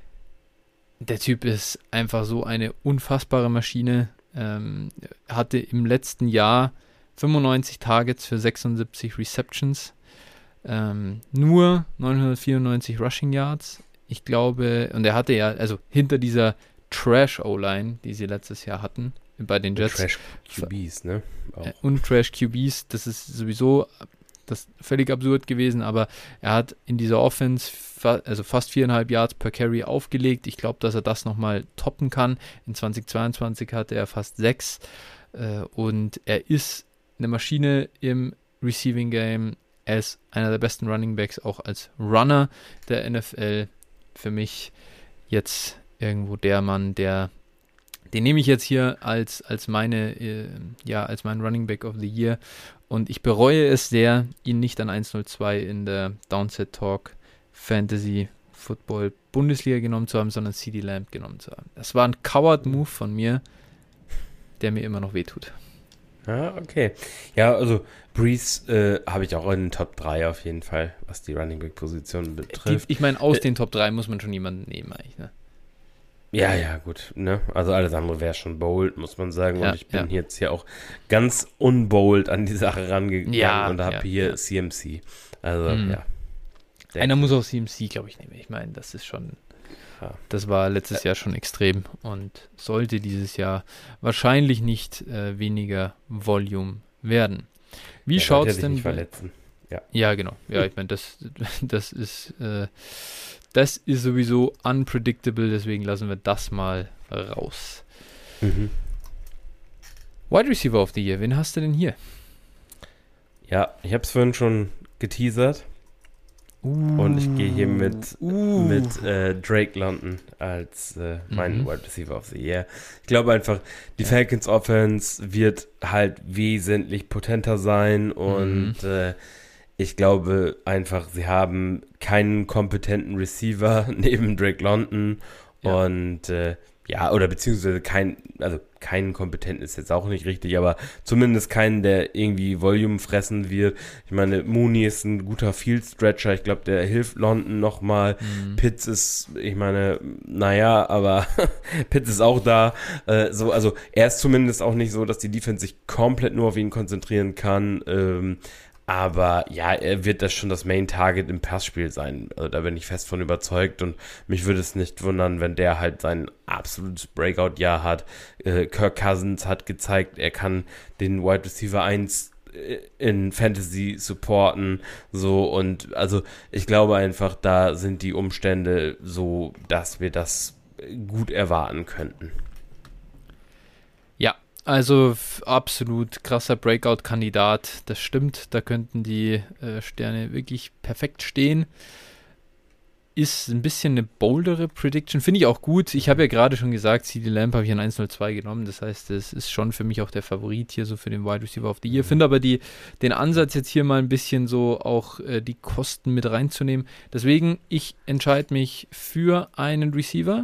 Der Typ ist einfach so eine unfassbare Maschine. Ähm, hatte im letzten Jahr fünfundneunzig Targets für sechsundsiebzig Receptions. Ähm, nur neunhundertvierundneunzig Rushing Yards. Ich glaube, und er hatte ja, also hinter dieser Trash-O-Line, die sie letztes Jahr hatten, bei den Jets. Trash-Q Bs, ne? Auch. Und Trash-Q Bs, das ist sowieso das völlig absurd gewesen, aber er hat in dieser Offense fa- also fast viereinhalb Yards per Carry aufgelegt. Ich glaube, dass er das nochmal toppen kann. In zweitausendzweiundzwanzig hatte er fast sechs äh, und er ist eine Maschine im Receiving Game. Er ist einer der besten Running Backs, auch als Runner der N F L. Für mich jetzt irgendwo der Mann, der den nehme ich jetzt hier als, als meine, äh, ja, als mein Running Back of the Year. Und ich bereue es sehr, ihn nicht an eins null zwei in der Downset Talk Fantasy Football Bundesliga genommen zu haben, sondern C D Lamb genommen zu haben. Das war ein Coward-Move von mir, der mir immer noch wehtut. Ah, okay. Ja, also Breece äh, habe ich auch in den Top drei auf jeden Fall, was die Running Back Position betrifft. Die, ich meine, aus äh, den Top drei muss man schon jemanden nehmen eigentlich, ne? Ja, ja, gut, ne? Also alles andere wäre schon bold, muss man sagen. Ja, und ich bin ja. jetzt hier auch ganz unbold an die Sache rangegangen ja, und habe ja, hier ja. C M C. Also, hm. ja. Einer muss auch C M C, glaube ich, nehmen. Ich meine, das ist schon, ja. das war letztes Jahr schon extrem und sollte dieses Jahr wahrscheinlich nicht äh, weniger Volume werden. Wie ja, schaut es denn? Nicht verletzen. Ja. ja, genau. Ja, ich meine, das, das ist äh, das ist sowieso unpredictable, deswegen lassen wir das mal raus. Mhm. Wide Receiver of the Year, wen hast du denn hier? Ja, ich habe es vorhin schon geteasert. Uh, und ich gehe hier mit, uh. mit äh, Drake London als äh, mein mhm. Wide Receiver of the Year. Ich glaube einfach, die ja. Falcons Offense wird halt wesentlich potenter sein und mhm. äh, ich glaube einfach, sie haben keinen kompetenten Receiver neben Drake London ja. und äh, ja, oder beziehungsweise kein, also keinen kompetenten ist jetzt auch nicht richtig, aber zumindest keinen, der irgendwie Volume fressen wird. Ich meine, Mooney ist ein guter Field-Stretcher, ich glaube, der hilft London nochmal. Mhm. Pitts ist, ich meine, naja, aber Pitts ist auch da. Äh, so, also er ist zumindest auch nicht so, dass die Defense sich komplett nur auf ihn konzentrieren kann. Ähm, Aber ja, er wird das schon das Main-Target im Passspiel sein. Also da bin ich fest von überzeugt und mich würde es nicht wundern, wenn der halt sein absolutes Breakout-Jahr hat. Äh, Kirk Cousins hat gezeigt, er kann den Wide Receiver eins in Fantasy supporten. So und also ich glaube einfach, da sind die Umstände so, dass wir das gut erwarten könnten. Ja. Also f- absolut krasser Breakout-Kandidat, das stimmt, da könnten die äh, Sterne wirklich perfekt stehen. Ist ein bisschen eine boldere Prediction, finde ich auch gut. Ich habe ja gerade schon gesagt, C D Lamb habe ich an eins null zwei genommen, das heißt, das ist schon für mich auch der Favorit hier so für den Wide Receiver of the Year. Finde aber die, den Ansatz jetzt hier mal ein bisschen so auch äh, die Kosten mit reinzunehmen. Deswegen, ich entscheide mich für einen Receiver.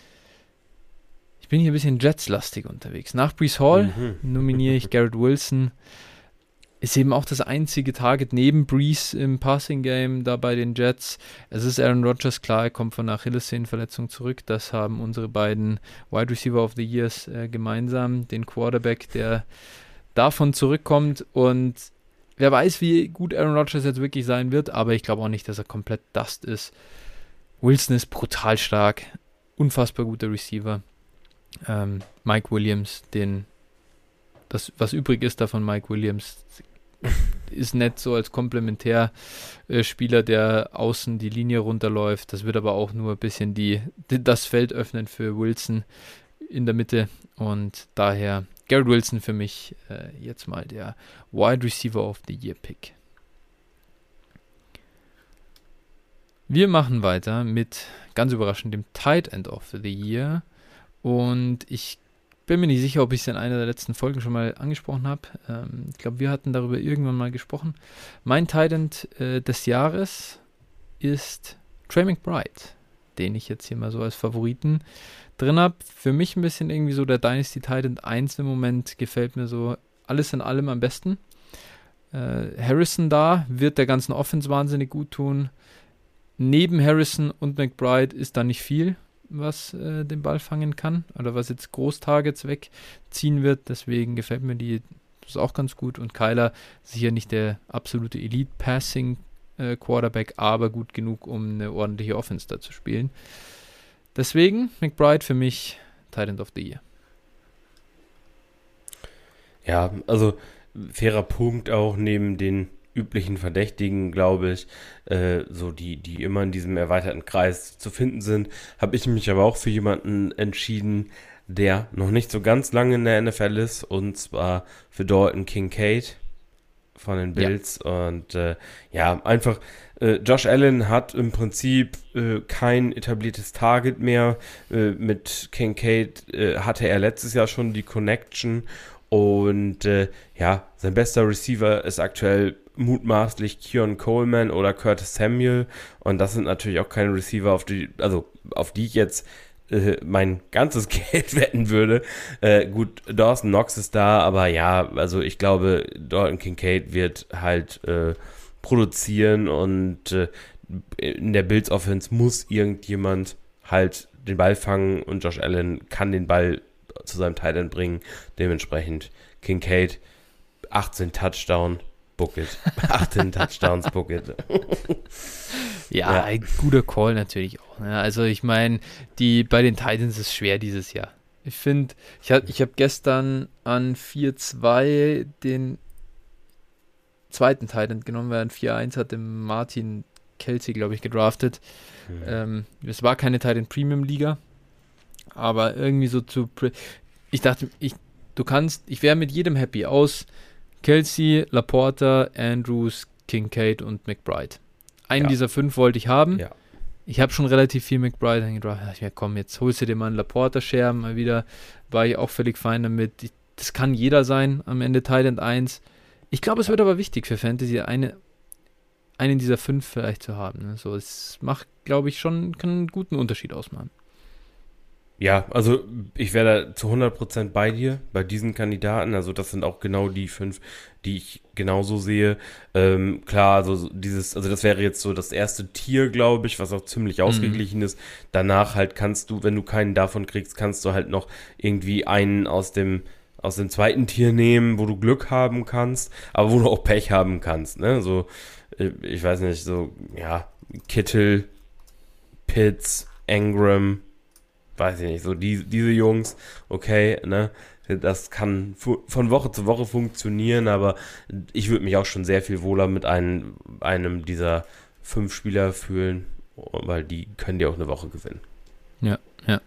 Ich bin hier ein bisschen Jets-lastig unterwegs. Nach Breece Hall mhm. nominiere ich Garrett Wilson. Ist eben auch das einzige Target neben Breece im Passing-Game da bei den Jets. Es ist Aaron Rodgers, klar, er kommt von einer Achillessehnenverletzung zurück. Das haben unsere beiden Wide Receiver of the Years äh, gemeinsam. Den Quarterback, der davon zurückkommt. Und wer weiß, wie gut Aaron Rodgers jetzt wirklich sein wird. Aber ich glaube auch nicht, dass er komplett Dust ist. Wilson ist brutal stark. Unfassbar guter Receiver. Ähm, Mike Williams, den das, was übrig ist davon Mike Williams, ist nett so als Komplementärspieler, äh, der außen die Linie runterläuft. Das wird aber auch nur ein bisschen die, die, das Feld öffnen für Wilson in der Mitte und daher Garrett Wilson für mich äh, jetzt mal der Wide Receiver of the Year Pick. Wir machen weiter mit, ganz überraschend, dem Tight End of the Year und ich bin mir nicht sicher, ob ich es in einer der letzten Folgen schon mal angesprochen habe. Ähm, ich glaube, wir hatten darüber irgendwann mal gesprochen. Mein Tight End äh, des Jahres ist Trey McBride, den ich jetzt hier mal so als Favoriten drin habe. Für mich ein bisschen irgendwie so der Dynasty Tight End eins im Moment, gefällt mir so alles in allem am besten. Äh, Harrison da wird der ganzen Offense wahnsinnig gut tun. Neben Harrison und McBride ist da nicht viel, was äh, den Ball fangen kann oder was jetzt Großtargets wegziehen wird. Deswegen gefällt mir die das ist auch ganz gut. Und Kyler sicher nicht der absolute Elite-Passing-Quarterback, aber gut genug, um eine ordentliche Offense da zu spielen. Deswegen McBride für mich Tight End of the Year. Ja, also fairer Punkt auch neben den üblichen Verdächtigen, glaube ich, äh, so die, die immer in diesem erweiterten Kreis zu finden sind, habe ich mich aber auch für jemanden entschieden, der noch nicht so ganz lange in der N F L ist, und zwar für Dalton Kincaid von den Bills. Ja. Und äh, ja, einfach äh, Josh Allen hat im Prinzip äh, kein etabliertes Target mehr. Äh, mit Kincaid äh, hatte er letztes Jahr schon die Connection und äh, ja, sein bester Receiver ist aktuell mutmaßlich Keon Coleman oder Curtis Samuel, und das sind natürlich auch keine Receiver, auf die, also auf die ich jetzt äh, mein ganzes Geld wetten würde. Äh, gut, Dawson Knox ist da, aber ja, also ich glaube, Dalton Kincaid wird halt äh, produzieren, und äh, in der Bills Offense muss irgendjemand halt den Ball fangen, und Josh Allen kann den Ball zu seinem Tight End bringen. Dementsprechend Kincaid, achtzehn Touchdown, book it. achtzehn Touchdowns, book it. Ja, ja, ein guter Call natürlich auch. Ne? Also ich meine, die bei den Titans ist schwer dieses Jahr. Ich finde, ich habe ich hab gestern an vier zwei den zweiten Titan genommen, weil an vier eins hatte Martin Kelsey, glaube ich, gedraftet. Mhm. Ähm, es war keine Titan Premium Liga, aber irgendwie so zu... Pre- ich dachte, ich, du kannst, ich wäre mit jedem happy aus Kelsey, Laporta, Andrews, Kincaid und McBride. Einen ja. dieser fünf wollte ich haben. Ja. Ich habe schon relativ viel McBride angedraftet. Ich dachte, komm, jetzt holst du dir mal einen Laporta-Share mal wieder. War ich auch völlig fein damit. Ich, das kann jeder sein, am Ende Tight End eins. Ich glaube, es ja. wird aber wichtig für Fantasy, eine, einen dieser fünf vielleicht zu haben. Ne? So, es macht, glaube ich, schon, kann einen guten Unterschied ausmachen. Ja, also ich wäre da zu hundert Prozent bei dir, bei diesen Kandidaten. Also das sind auch genau die fünf, die ich genauso sehe. Ähm, klar, also dieses, also das wäre jetzt so das erste Tier, glaube ich, was auch ziemlich ausgeglichen mhm. ist. Danach halt kannst du, wenn du keinen davon kriegst, kannst du halt noch irgendwie einen aus dem aus dem zweiten Tier nehmen, wo du Glück haben kannst, aber wo du auch Pech haben kannst. Ne? So, ich weiß nicht, so, ja, Kittle, Pitts, Engram, weiß ich nicht, so die, diese Jungs, okay, ne, das kann fu- von Woche zu Woche funktionieren, aber ich würde mich auch schon sehr viel wohler mit einem, einem dieser fünf Spieler fühlen, weil die können dir auch eine Woche gewinnen. Ja, ja.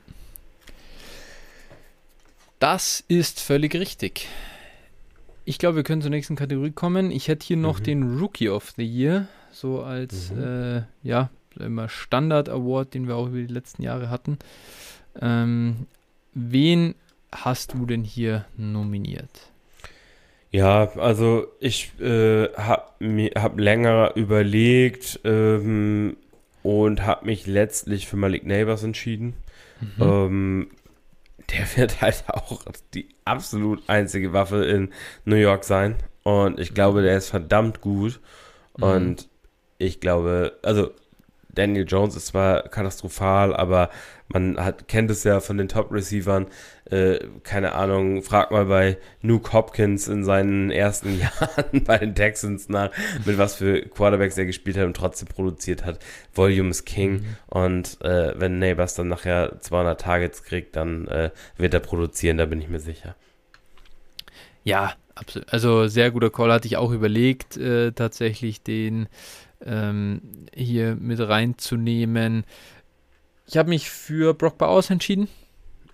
Das ist völlig richtig. Ich glaube, wir können zur nächsten Kategorie kommen. Ich hätte hier noch mhm. den Rookie of the Year, so als, mhm. äh, ja, immer Standard-Award, den wir auch über die letzten Jahre hatten. Ähm, wen hast du denn hier nominiert? Ja, also ich äh, habe hab länger überlegt ähm, und habe mich letztlich für Malik Neighbors entschieden. Mhm. Ähm, der wird halt auch die absolut einzige Waffe in New York sein. Und ich glaube, der ist verdammt gut. Mhm. Und ich glaube, also Daniel Jones ist zwar katastrophal, aber man hat, kennt es ja von den Top-Receivern, äh, keine Ahnung, frag mal bei Nuke Hopkins in seinen ersten Jahren bei den Texans nach, mit was für Quarterbacks er gespielt hat und trotzdem produziert hat. Volume ist King, mhm. und äh, wenn Neighbors dann nachher zweihundert Targets kriegt, dann äh, wird er produzieren, da bin ich mir sicher. Ja, absolut. Also sehr guter Call, hatte ich auch überlegt, äh, tatsächlich den ähm, hier mit reinzunehmen. Ich habe mich für Brock Bowers entschieden.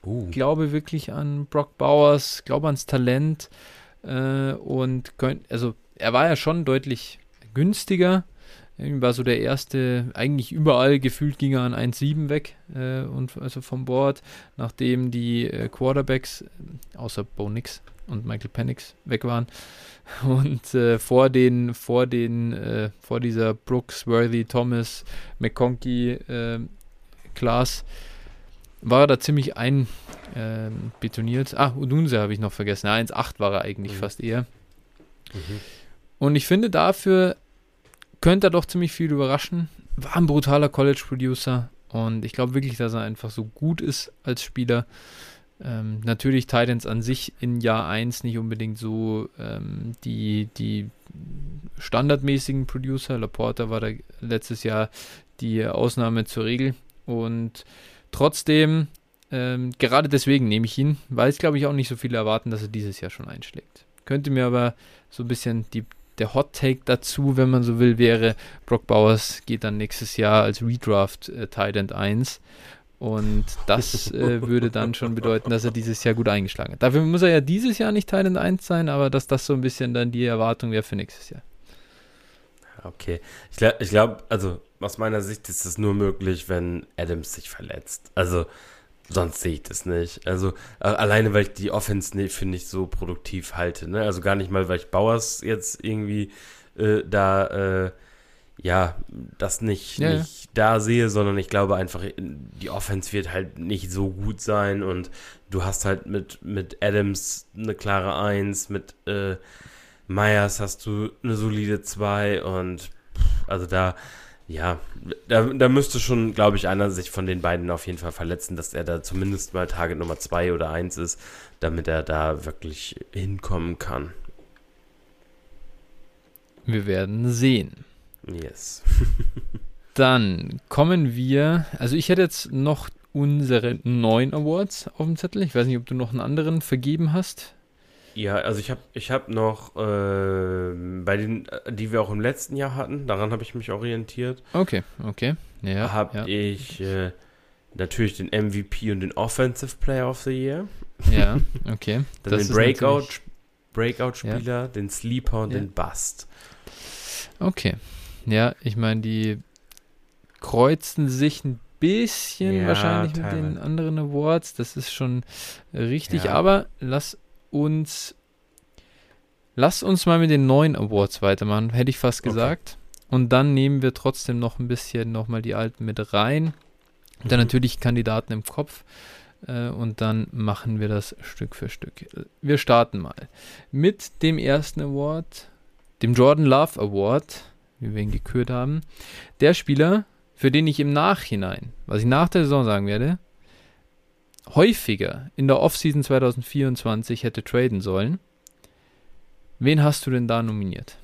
Uh. glaube wirklich an Brock Bowers, glaube ans Talent äh, und könnt, also er war ja schon deutlich günstiger. Er war so der erste, eigentlich überall gefühlt ging er an eins Komma sieben weg äh, und also vom Board, nachdem die äh, Quarterbacks, außer Bo Nix und Michael Penix weg waren. Und äh, vor den, vor den, äh, vor dieser Brooks, Worthy, Thomas, McConkey, äh, Class, war er da ziemlich einbetoniert. Ähm, ah, Udunse habe ich noch vergessen. Ja, eins Komma acht war er eigentlich mhm. fast eher. Mhm. Und ich finde, dafür könnte er doch ziemlich viel überraschen. War ein brutaler College-Producer und ich glaube wirklich, dass er einfach so gut ist als Spieler. Ähm, natürlich Titans an sich in Jahr eins nicht unbedingt so ähm, die, die standardmäßigen Producer. Laporta war da letztes Jahr die Ausnahme zur Regel und trotzdem, ähm, gerade deswegen nehme ich ihn, weil es glaube ich auch nicht so viele erwarten, dass er dieses Jahr schon einschlägt. Könnte mir aber so ein bisschen die Der Hot Take dazu, wenn man so will, wäre, Brock Bowers geht dann nächstes Jahr als Redraft äh, Tight End eins und das äh, würde dann schon bedeuten, dass er dieses Jahr gut eingeschlagen hat. Dafür muss er ja dieses Jahr nicht Tight End eins sein, aber dass das so ein bisschen dann die Erwartung wäre für nächstes Jahr. Okay, ich glaube, ich glaub, also aus meiner Sicht ist es nur möglich, wenn Adams sich verletzt. Also sonst sehe ich das nicht. Also äh, alleine, weil ich die Offense nicht, finde ich, so produktiv halte. Ne? Also gar nicht mal, weil ich Bowers jetzt irgendwie äh, da, äh, ja, das nicht, ja, nicht ja. da sehe, sondern ich glaube einfach, die Offense wird halt nicht so gut sein und du hast halt mit, mit Adams eine klare eins, mit äh, Myers hast du eine solide zwei und also da Ja, da, da müsste schon, glaube ich, einer sich von den beiden auf jeden Fall verletzen, dass er da zumindest mal Target Nummer zwei oder eins ist, damit er da wirklich hinkommen kann. Wir werden sehen. Yes. Dann kommen wir, also ich hätte jetzt noch unsere neun Awards auf dem Zettel. Ich weiß nicht, ob du noch einen anderen vergeben hast. Ja, also ich habe ich hab noch äh, bei den, die wir auch im letzten Jahr hatten, daran habe ich mich orientiert. Okay, okay. Ja, habe ja. ich äh, natürlich den M V P und den Offensive Player of the Year. Ja, okay. Dann das den Breakout, Breakout-Spieler, ja. den Sleeper und ja. den Bust. Okay. Ja, ich meine, die kreuzen sich ein bisschen ja, wahrscheinlich teilweise. mit den anderen Awards. Das ist schon richtig, Ja. aber lass uns lass uns mal mit den neuen Awards weitermachen, hätte ich fast gesagt. Okay. Und dann nehmen wir trotzdem noch ein bisschen nochmal die alten mit rein. Und dann Mhm. natürlich Kandidaten im Kopf. Äh, und dann machen wir das Stück für Stück. Wir starten mal mit dem ersten Award, dem Jordan Love Award, wie wir ihn gekürt haben. Der Spieler, für den ich im Nachhinein, was ich nach der Saison sagen werde, häufiger in der Offseason zwanzig vierundzwanzig hätte traden sollen. Wen hast du denn da nominiert?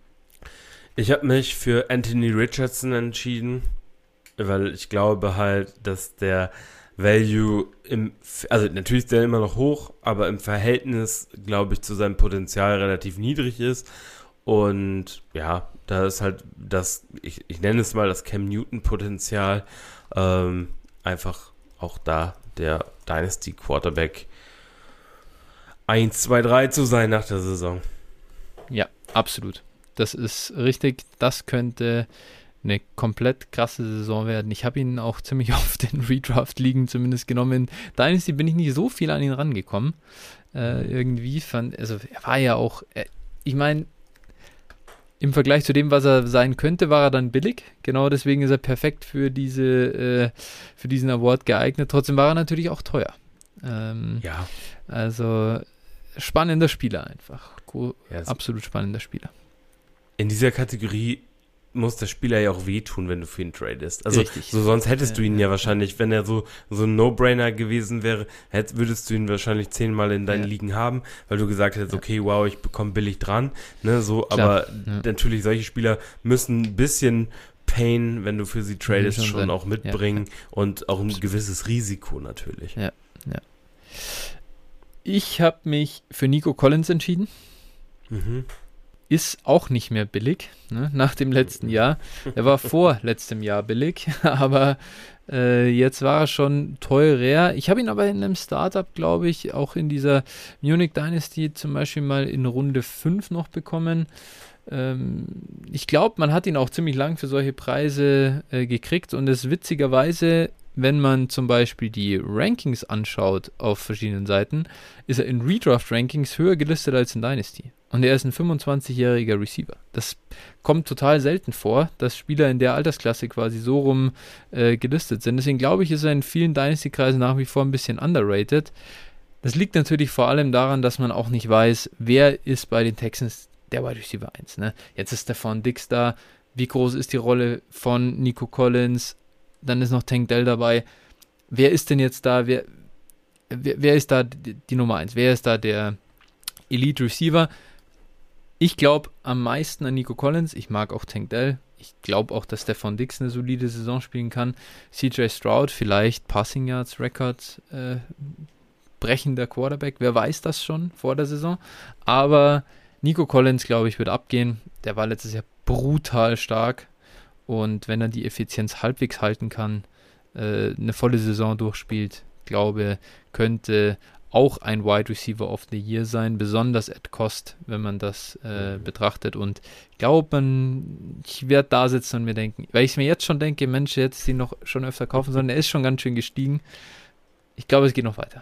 Ich habe mich für Anthony Richardson entschieden, weil ich glaube halt, dass der Value im, also natürlich ist der immer noch hoch, aber im Verhältnis, glaube ich, zu seinem Potenzial relativ niedrig ist. Und ja, da ist halt das, ich, ich nenne es mal das Cam Newton-Potenzial, ähm, einfach auch da der Dynasty Quarterback eins, zwei, drei zu sein nach der Saison. Ja, absolut. Das ist richtig. Das könnte eine komplett krasse Saison werden. Ich habe ihn auch ziemlich oft in Redraft-Ligen zumindest genommen. In Dynasty bin ich nicht so viel an ihn rangekommen. Äh, irgendwie fand, also er war ja auch, er, ich meine, im Vergleich zu dem, was er sein könnte, war er dann billig. Genau deswegen ist er perfekt für diese, äh, für diesen Award geeignet. Trotzdem war er natürlich auch teuer. Ähm, ja. Also spannender Spieler einfach. Co- Ja, absolut spannender Spieler. In dieser Kategorie muss der Spieler ja auch wehtun, wenn du für ihn tradest. Also Richtig. so sonst hättest Ja, du ihn ja, ja wahrscheinlich, wenn er so, so ein No-Brainer gewesen wäre, hätt, würdest du ihn wahrscheinlich zehnmal in deinen Ja. Ligen haben, weil du gesagt hättest, Ja. okay, wow, ich bekomme billig dran. Ne, so, Klar. aber Ja. natürlich, solche Spieler müssen ein bisschen Pain, wenn du für sie tradest, schon schon sein. auch mitbringen Ja. und auch ein Absolut. gewisses Risiko natürlich. Ja. Ja. Ich habe mich für Nico Collins entschieden. Mhm. ist auch nicht mehr billig, ne, nach dem letzten Jahr. Er war vor letztem Jahr billig, aber äh, jetzt war er schon teurer. Ich habe ihn aber in einem Startup, glaube ich, auch in dieser Munich Dynasty zum Beispiel mal in Runde fünf noch bekommen. Ähm, ich glaube, man hat ihn auch ziemlich lang für solche Preise äh, gekriegt und es witzigerweise, wenn man zum Beispiel die Rankings anschaut auf verschiedenen Seiten, ist er in Redraft-Rankings höher gelistet als in Dynasty. Und er ist ein fünfundzwanzigjähriger Receiver. Das kommt total selten vor, dass Spieler in der Altersklasse quasi so rum äh, gelistet sind. Deswegen glaube ich, ist er in vielen Dynasty-Kreisen nach wie vor ein bisschen underrated. Das liegt natürlich vor allem daran, dass man auch nicht weiß, wer ist bei den Texans der Wide Receiver eins. Ne? Jetzt ist Stefon Diggs da. Wie groß ist die Rolle von Nico Collins? Dann ist noch Tank Dell dabei. Wer ist denn jetzt da? Wer, wer, wer ist da die, die Nummer eins? Wer ist da der Elite Receiver? Ich glaube am meisten an Nico Collins. Ich mag auch Tank Dell. Ich glaube auch, dass Stefon Diggs eine solide Saison spielen kann. C J Stroud vielleicht Passing Yards Record äh, brechender Quarterback. Wer weiß das schon vor der Saison. Aber Nico Collins, glaube ich, wird abgehen. Der war letztes Jahr brutal stark. Und wenn er die Effizienz halbwegs halten kann, äh, eine volle Saison durchspielt, glaube, könnte auch ein Wide Receiver of the Year sein, besonders at cost, wenn man das äh, betrachtet. Und ich glaube, ich werde da sitzen und mir denken, weil ich es mir jetzt schon denke, Mensch, jetzt sie noch schon öfter kaufen sollen, er ist schon ganz schön gestiegen. Ich glaube, es geht noch weiter.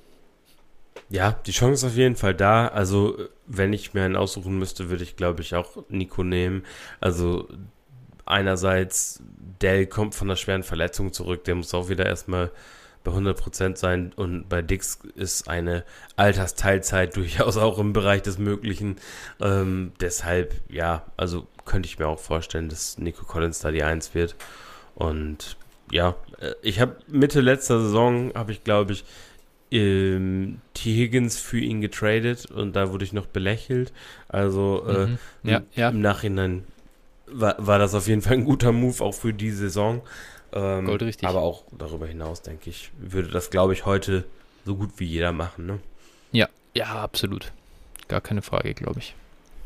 Ja, die Chance ist auf jeden Fall da. Also, wenn ich mir einen aussuchen müsste, würde ich, glaube ich, auch Nico nehmen. Also, einerseits, Dell kommt von einer schweren Verletzung zurück, der muss auch wieder erstmal bei hundert Prozent sein und bei Diggs ist eine Altersteilzeit durchaus auch im Bereich des Möglichen. Ähm, deshalb, ja, also könnte ich mir auch vorstellen, dass Nico Collins da die Eins wird. Und ja, ich habe Mitte letzter Saison, habe ich glaube ich, ähm, T. Higgins für ihn getradet und da wurde ich noch belächelt. Also äh, mhm. ja, im, ja. im Nachhinein war, war das auf jeden Fall ein guter Move, auch für die Saison. Ähm, Goldrichtig. Aber auch darüber hinaus, denke ich, würde das, glaube ich, heute so gut wie jeder machen. Ne? Ja, ja, absolut. Gar keine Frage, glaube ich.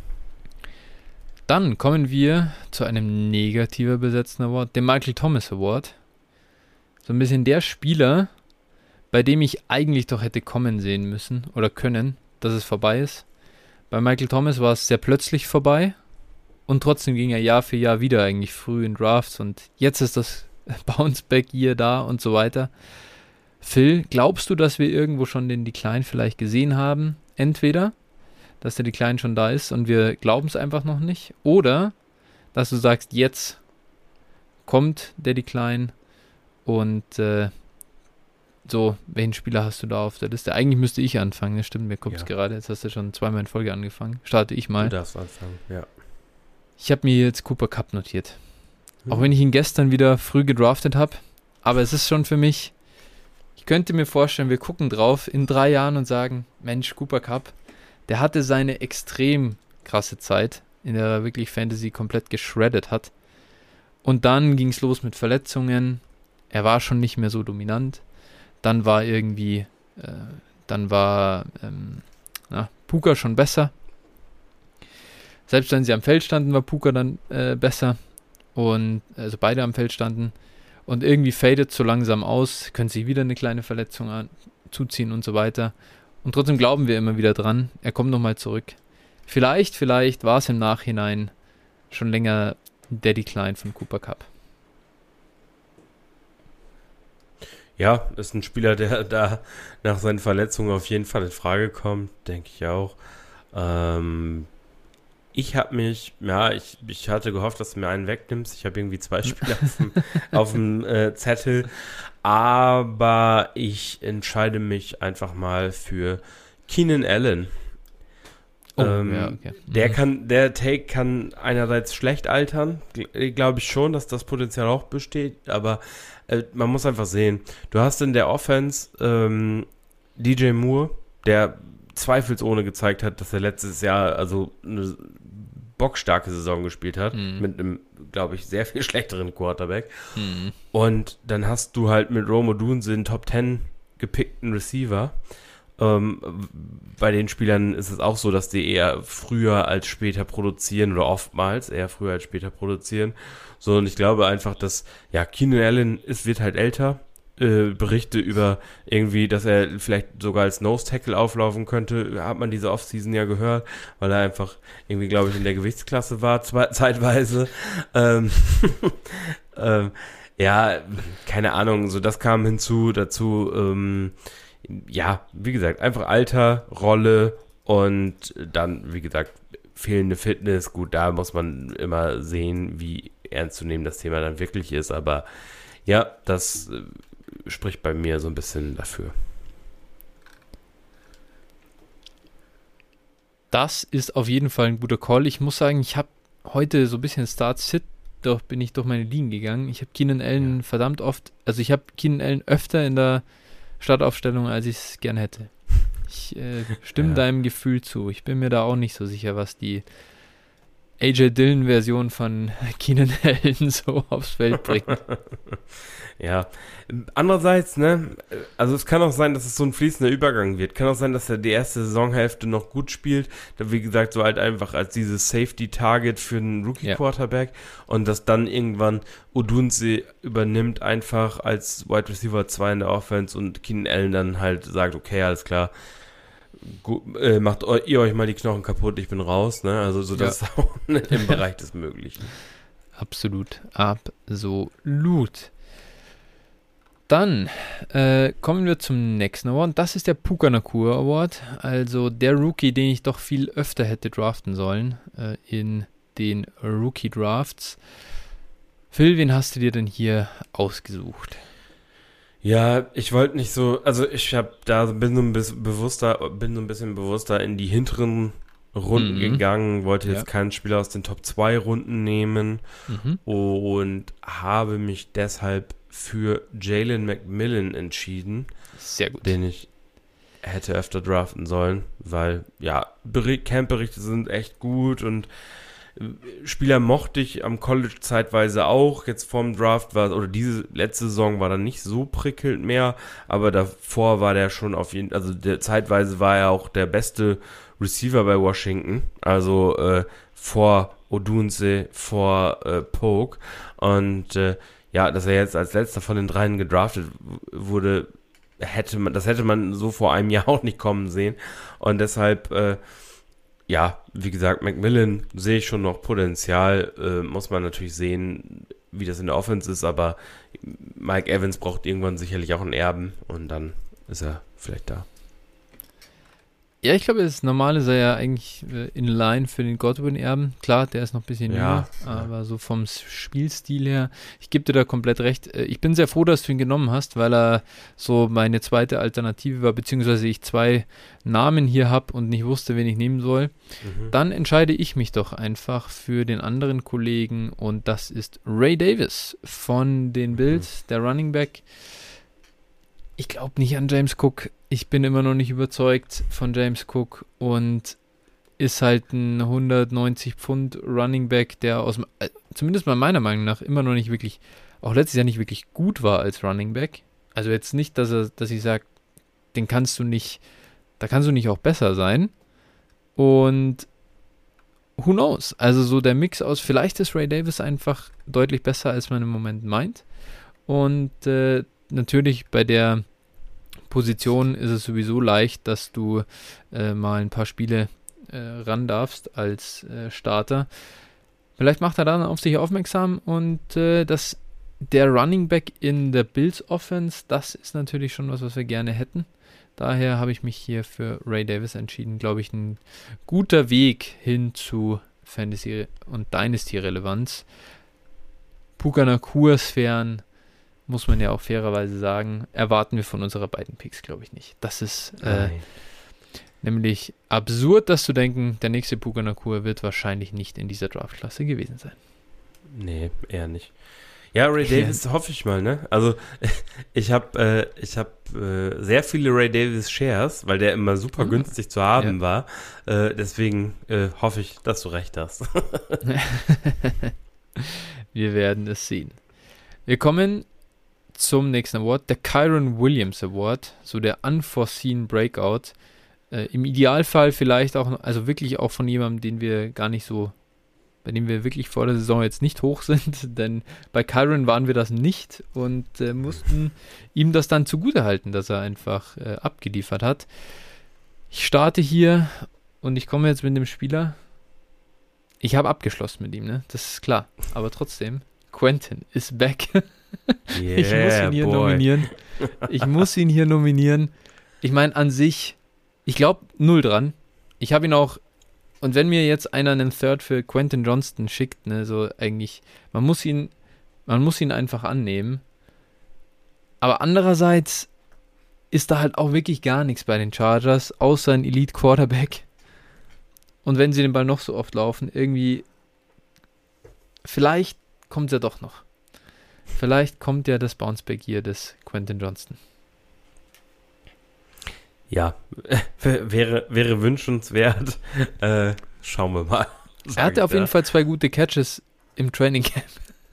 Dann kommen wir zu einem negativer besetzten Award, dem Michael Thomas Award. So ein bisschen der Spieler, bei dem ich eigentlich doch hätte kommen sehen müssen oder können, dass es vorbei ist. Bei Michael Thomas war es sehr plötzlich vorbei und trotzdem ging er Jahr für Jahr wieder eigentlich früh in Drafts und jetzt ist das Bounce-Back-Year da und so weiter. Phil, glaubst du, dass wir irgendwo schon den Decline vielleicht gesehen haben? Entweder, dass der Decline schon da ist und wir glauben es einfach noch nicht, oder dass du sagst, jetzt kommt der Decline und äh, so, welchen Spieler hast du da auf der Liste? Eigentlich müsste ich anfangen, das stimmt, mir kommt es ja. gerade, jetzt hast du schon zweimal in Folge angefangen. Starte ich mal. Du darfst anfangen, ja. Ich habe mir jetzt Cooper Kupp notiert. Auch wenn ich ihn gestern wieder früh gedraftet habe. Aber es ist schon für mich, ich könnte mir vorstellen, wir gucken drauf in drei Jahren und sagen, Mensch, Cooper Kupp, der hatte seine extrem krasse Zeit, in der er wirklich Fantasy komplett geschreddet hat. Und dann ging es los mit Verletzungen. Er war schon nicht mehr so dominant. Dann war irgendwie, äh, dann war ähm, na, Puka schon besser. Selbst wenn sie am Feld standen, war Puka dann äh, besser. Und also beide am Feld standen und irgendwie fadet so langsam aus, können sich wieder eine kleine Verletzung an, zuziehen und so weiter. Und trotzdem glauben wir immer wieder dran, er kommt nochmal zurück. Vielleicht, vielleicht war es im Nachhinein schon länger der Decline von Cooper Kupp. Ja, ist ein Spieler, der da nach seinen Verletzungen auf jeden Fall in Frage kommt, denke ich auch. Ähm... Ich habe mich, ja, ich, ich hatte gehofft, dass du mir einen wegnimmst. Ich habe irgendwie zwei Spieler auf dem, auf dem äh, Zettel. Aber ich entscheide mich einfach mal für Keenan Allen. Oh, ähm, ja, okay. Mhm. Der kann, der Take kann einerseits schlecht altern. Glaube ich schon, dass das Potenzial auch besteht. Aber äh, man muss einfach sehen, du hast in der Offense ähm, D J Moore, der zweifelsohne gezeigt hat, dass er letztes Jahr also eine bockstarke Saison gespielt hat, mhm. mit einem, glaube ich, sehr viel schlechteren Quarterback. Mhm. Und dann hast du halt mit Rome Odunze einen Top zehn gepickten Receiver. Ähm, bei den Spielern ist es auch so, dass die eher früher als später produzieren oder oftmals eher früher als später produzieren. So, und ich glaube einfach, dass, ja, Keenan Allen ist, wird halt älter. Äh, Berichte über irgendwie, dass er vielleicht sogar als Nose-Tackle auflaufen könnte, hat man diese Offseason ja gehört, weil er einfach irgendwie, glaube ich, in der Gewichtsklasse war, zwei, zeitweise. Ähm, ähm, ja, keine Ahnung, so das kam hinzu, dazu, ähm, ja, wie gesagt, einfach Alter, Rolle und dann, wie gesagt, fehlende Fitness. Gut, da muss man immer sehen, wie ernst zu nehmen das Thema dann wirklich ist, aber ja, das äh, spricht bei mir so ein bisschen dafür. Das ist auf jeden Fall ein guter Call. Ich muss sagen, ich habe heute so ein bisschen Start-Sit, doch bin ich durch meine Ligen gegangen. Ich habe Keenan Allen Ja. verdammt oft, also ich habe Keenan Allen öfter in der Startaufstellung, als ich es gern hätte. Ich äh, stimme Ja. deinem Gefühl zu. Ich bin mir da auch nicht so sicher, was die A J Dillon-Version von Keenan Allen so aufs Feld bringt. Ja, andererseits, ne, also es kann auch sein, dass es so ein fließender Übergang wird. Kann auch sein, dass er die erste Saisonhälfte noch gut spielt. Da, wie gesagt, so halt einfach als dieses Safety-Target für einen Rookie-Quarterback. Ja. Und dass dann irgendwann Odunze übernimmt einfach als Wide Receiver zwei in der Offense und Keenan Allen dann halt sagt, okay, alles klar, gut, äh, macht eu- ihr euch mal die Knochen kaputt, ich bin raus, ne? Also so das Ja. ist auch im Bereich des Möglichen. Absolut, absolut. Dann äh, kommen wir zum nächsten Award. Das ist der Puka Nacua Award. Also der Rookie, den ich doch viel öfter hätte draften sollen äh, in den Rookie Drafts. Phil, wen hast du dir denn hier ausgesucht? Ja, ich wollte nicht so, also ich habe da bin so ein bisschen bewusster, bin so ein bisschen bewusster in die hinteren Runden Mhm. gegangen, wollte jetzt Ja. keinen Spieler aus den Top zwei Runden nehmen Mhm. und habe mich deshalb für Jalen McMillan entschieden, Sehr gut. den ich hätte öfter draften sollen, weil, ja, Beri- Camp-Berichte sind echt gut und äh, Spieler mochte ich am College zeitweise auch. Jetzt vorm Draft war, oder diese letzte Saison war dann nicht so prickelnd mehr, aber davor war der schon auf jeden, also der, zeitweise war er auch der beste Receiver bei Washington, also äh, vor Odunze, vor äh, Polk und äh, ja, dass er jetzt als letzter von den dreien gedraftet w- wurde, hätte man, das hätte man so vor einem Jahr auch nicht kommen sehen. Und deshalb, äh, ja, wie gesagt, McMillan sehe ich schon noch Potenzial. Äh, muss man natürlich sehen, wie das in der Offense ist, aber Mike Evans braucht irgendwann sicherlich auch einen Erben und dann ist er vielleicht da. Ja, ich glaube, das Normale sei ja eigentlich äh, in line für den Godwin-Erben. Klar, der ist noch ein bisschen Ja, jünger, aber so vom S- Spielstil her, ich gebe dir da komplett recht. Äh, Ich bin sehr froh, dass du ihn genommen hast, weil er so meine zweite Alternative war, beziehungsweise ich zwei Namen hier habe und nicht wusste, wen ich nehmen soll. Mhm. Dann entscheide ich mich doch einfach für den anderen Kollegen und das ist Ray Davis von den Bills, der Running Back. Ich glaube nicht an James Cook. Ich bin immer noch nicht überzeugt von James Cook und ist halt ein hundertneunzig Pfund Running Back, der aus, äh, zumindest mal meiner Meinung nach immer noch nicht wirklich, auch letztes Jahr nicht wirklich gut war als Running Back. Also jetzt nicht, dass er, dass ich sage, den kannst du nicht, da kannst du nicht auch besser sein. Und who knows? Also so der Mix aus, vielleicht ist Ray Davis einfach deutlich besser, als man im Moment meint. Und äh, natürlich bei der Position ist es sowieso leicht, dass du äh, mal ein paar Spiele äh, ran darfst als äh, Starter. Vielleicht macht er dann auf sich aufmerksam und äh, das, der Running Back in der Bills Offense, das ist natürlich schon was, was wir gerne hätten. Daher habe ich mich hier für Ray Davis entschieden. Glaube ich, ein guter Weg hin zu Fantasy- und Dynasty-Relevanz. Puka Nacua-Sphären, muss man ja auch fairerweise sagen, erwarten wir von unserer beiden Picks, glaube ich, nicht. Das ist äh, Nein. nämlich absurd, das zu denken, der nächste Puka Nacua wird wahrscheinlich nicht in dieser Draftklasse gewesen sein. Nee, eher nicht. Ja, Ray Davis hoffe ich mal, ne? Also ich habe äh, ich habe äh, sehr viele Ray Davis Shares, weil der immer super Ah. günstig zu haben Ja. war. Äh, deswegen äh, hoffe ich, dass du recht hast. Wir werden es sehen. Wir kommen zum nächsten Award, der Kyron Williams Award, so der Unforeseen Breakout. Äh, Im Idealfall vielleicht auch, also wirklich auch von jemandem, den wir gar nicht so, bei dem wir wirklich vor der Saison jetzt nicht hoch sind, denn bei Kyron waren wir das nicht und äh, mussten ihm das dann zugutehalten, dass er einfach äh, abgeliefert hat. Ich starte hier und ich komme jetzt mit dem Spieler. Ich habe abgeschlossen mit ihm, ne? Das ist klar. Aber trotzdem, Quentin ist back. Yeah, ich muss ihn hier boy. nominieren. Ich muss ihn hier nominieren. Ich meine, an sich, ich glaube, null dran. Ich habe ihn auch, und wenn mir jetzt einer einen Third für Quentin Johnston schickt, ne, so eigentlich, man muss ihn, man muss ihn einfach annehmen. Aber andererseits ist da halt auch wirklich gar nichts bei den Chargers, außer ein Elite Quarterback. Und wenn sie den Ball noch so oft laufen, irgendwie, vielleicht kommt er doch noch. Vielleicht kommt ja das Bounceback hier des Quentin Johnston. Ja, wäre, wäre wünschenswert. Äh, schauen wir mal. Er hatte auf da. jeden Fall zwei gute Catches im Training Camp.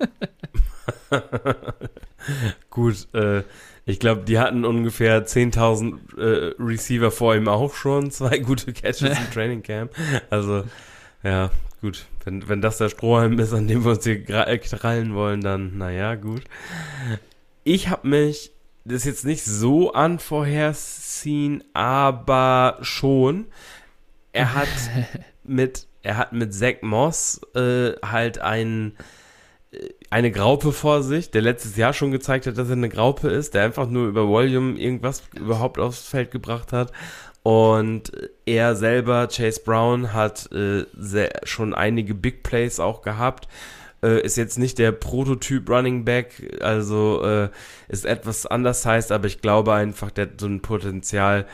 Gut, äh, ich glaube, die hatten ungefähr zehntausend äh, Receiver vor ihm auch schon, zwei gute Catches im Training Camp. Also, ja, gut. Wenn, wenn das der Strohhalm ist, an dem wir uns hier krallen wollen, dann, naja, gut. Ich habe mich, das ist jetzt nicht so unvorhersehen, aber schon. Er hat mit, er hat mit Zach Moss äh, halt einen eine Graupe vor sich, der letztes Jahr schon gezeigt hat, dass er eine Graupe ist, der einfach nur über Volume irgendwas überhaupt aufs Feld gebracht hat. Und er selber, Chase Brown, hat äh, sehr, schon einige Big Plays auch gehabt. Äh, ist jetzt nicht der Prototyp Running Back, also äh, ist etwas anders heißt, aber ich glaube einfach, der hat so ein Potenzial,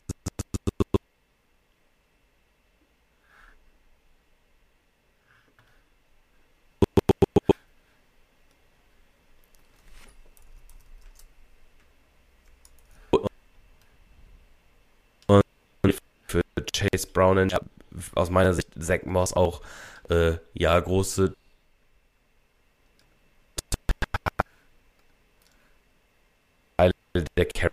für Chase Brown und aus meiner Sicht Zach Moss auch äh, ja große Teile der Carry.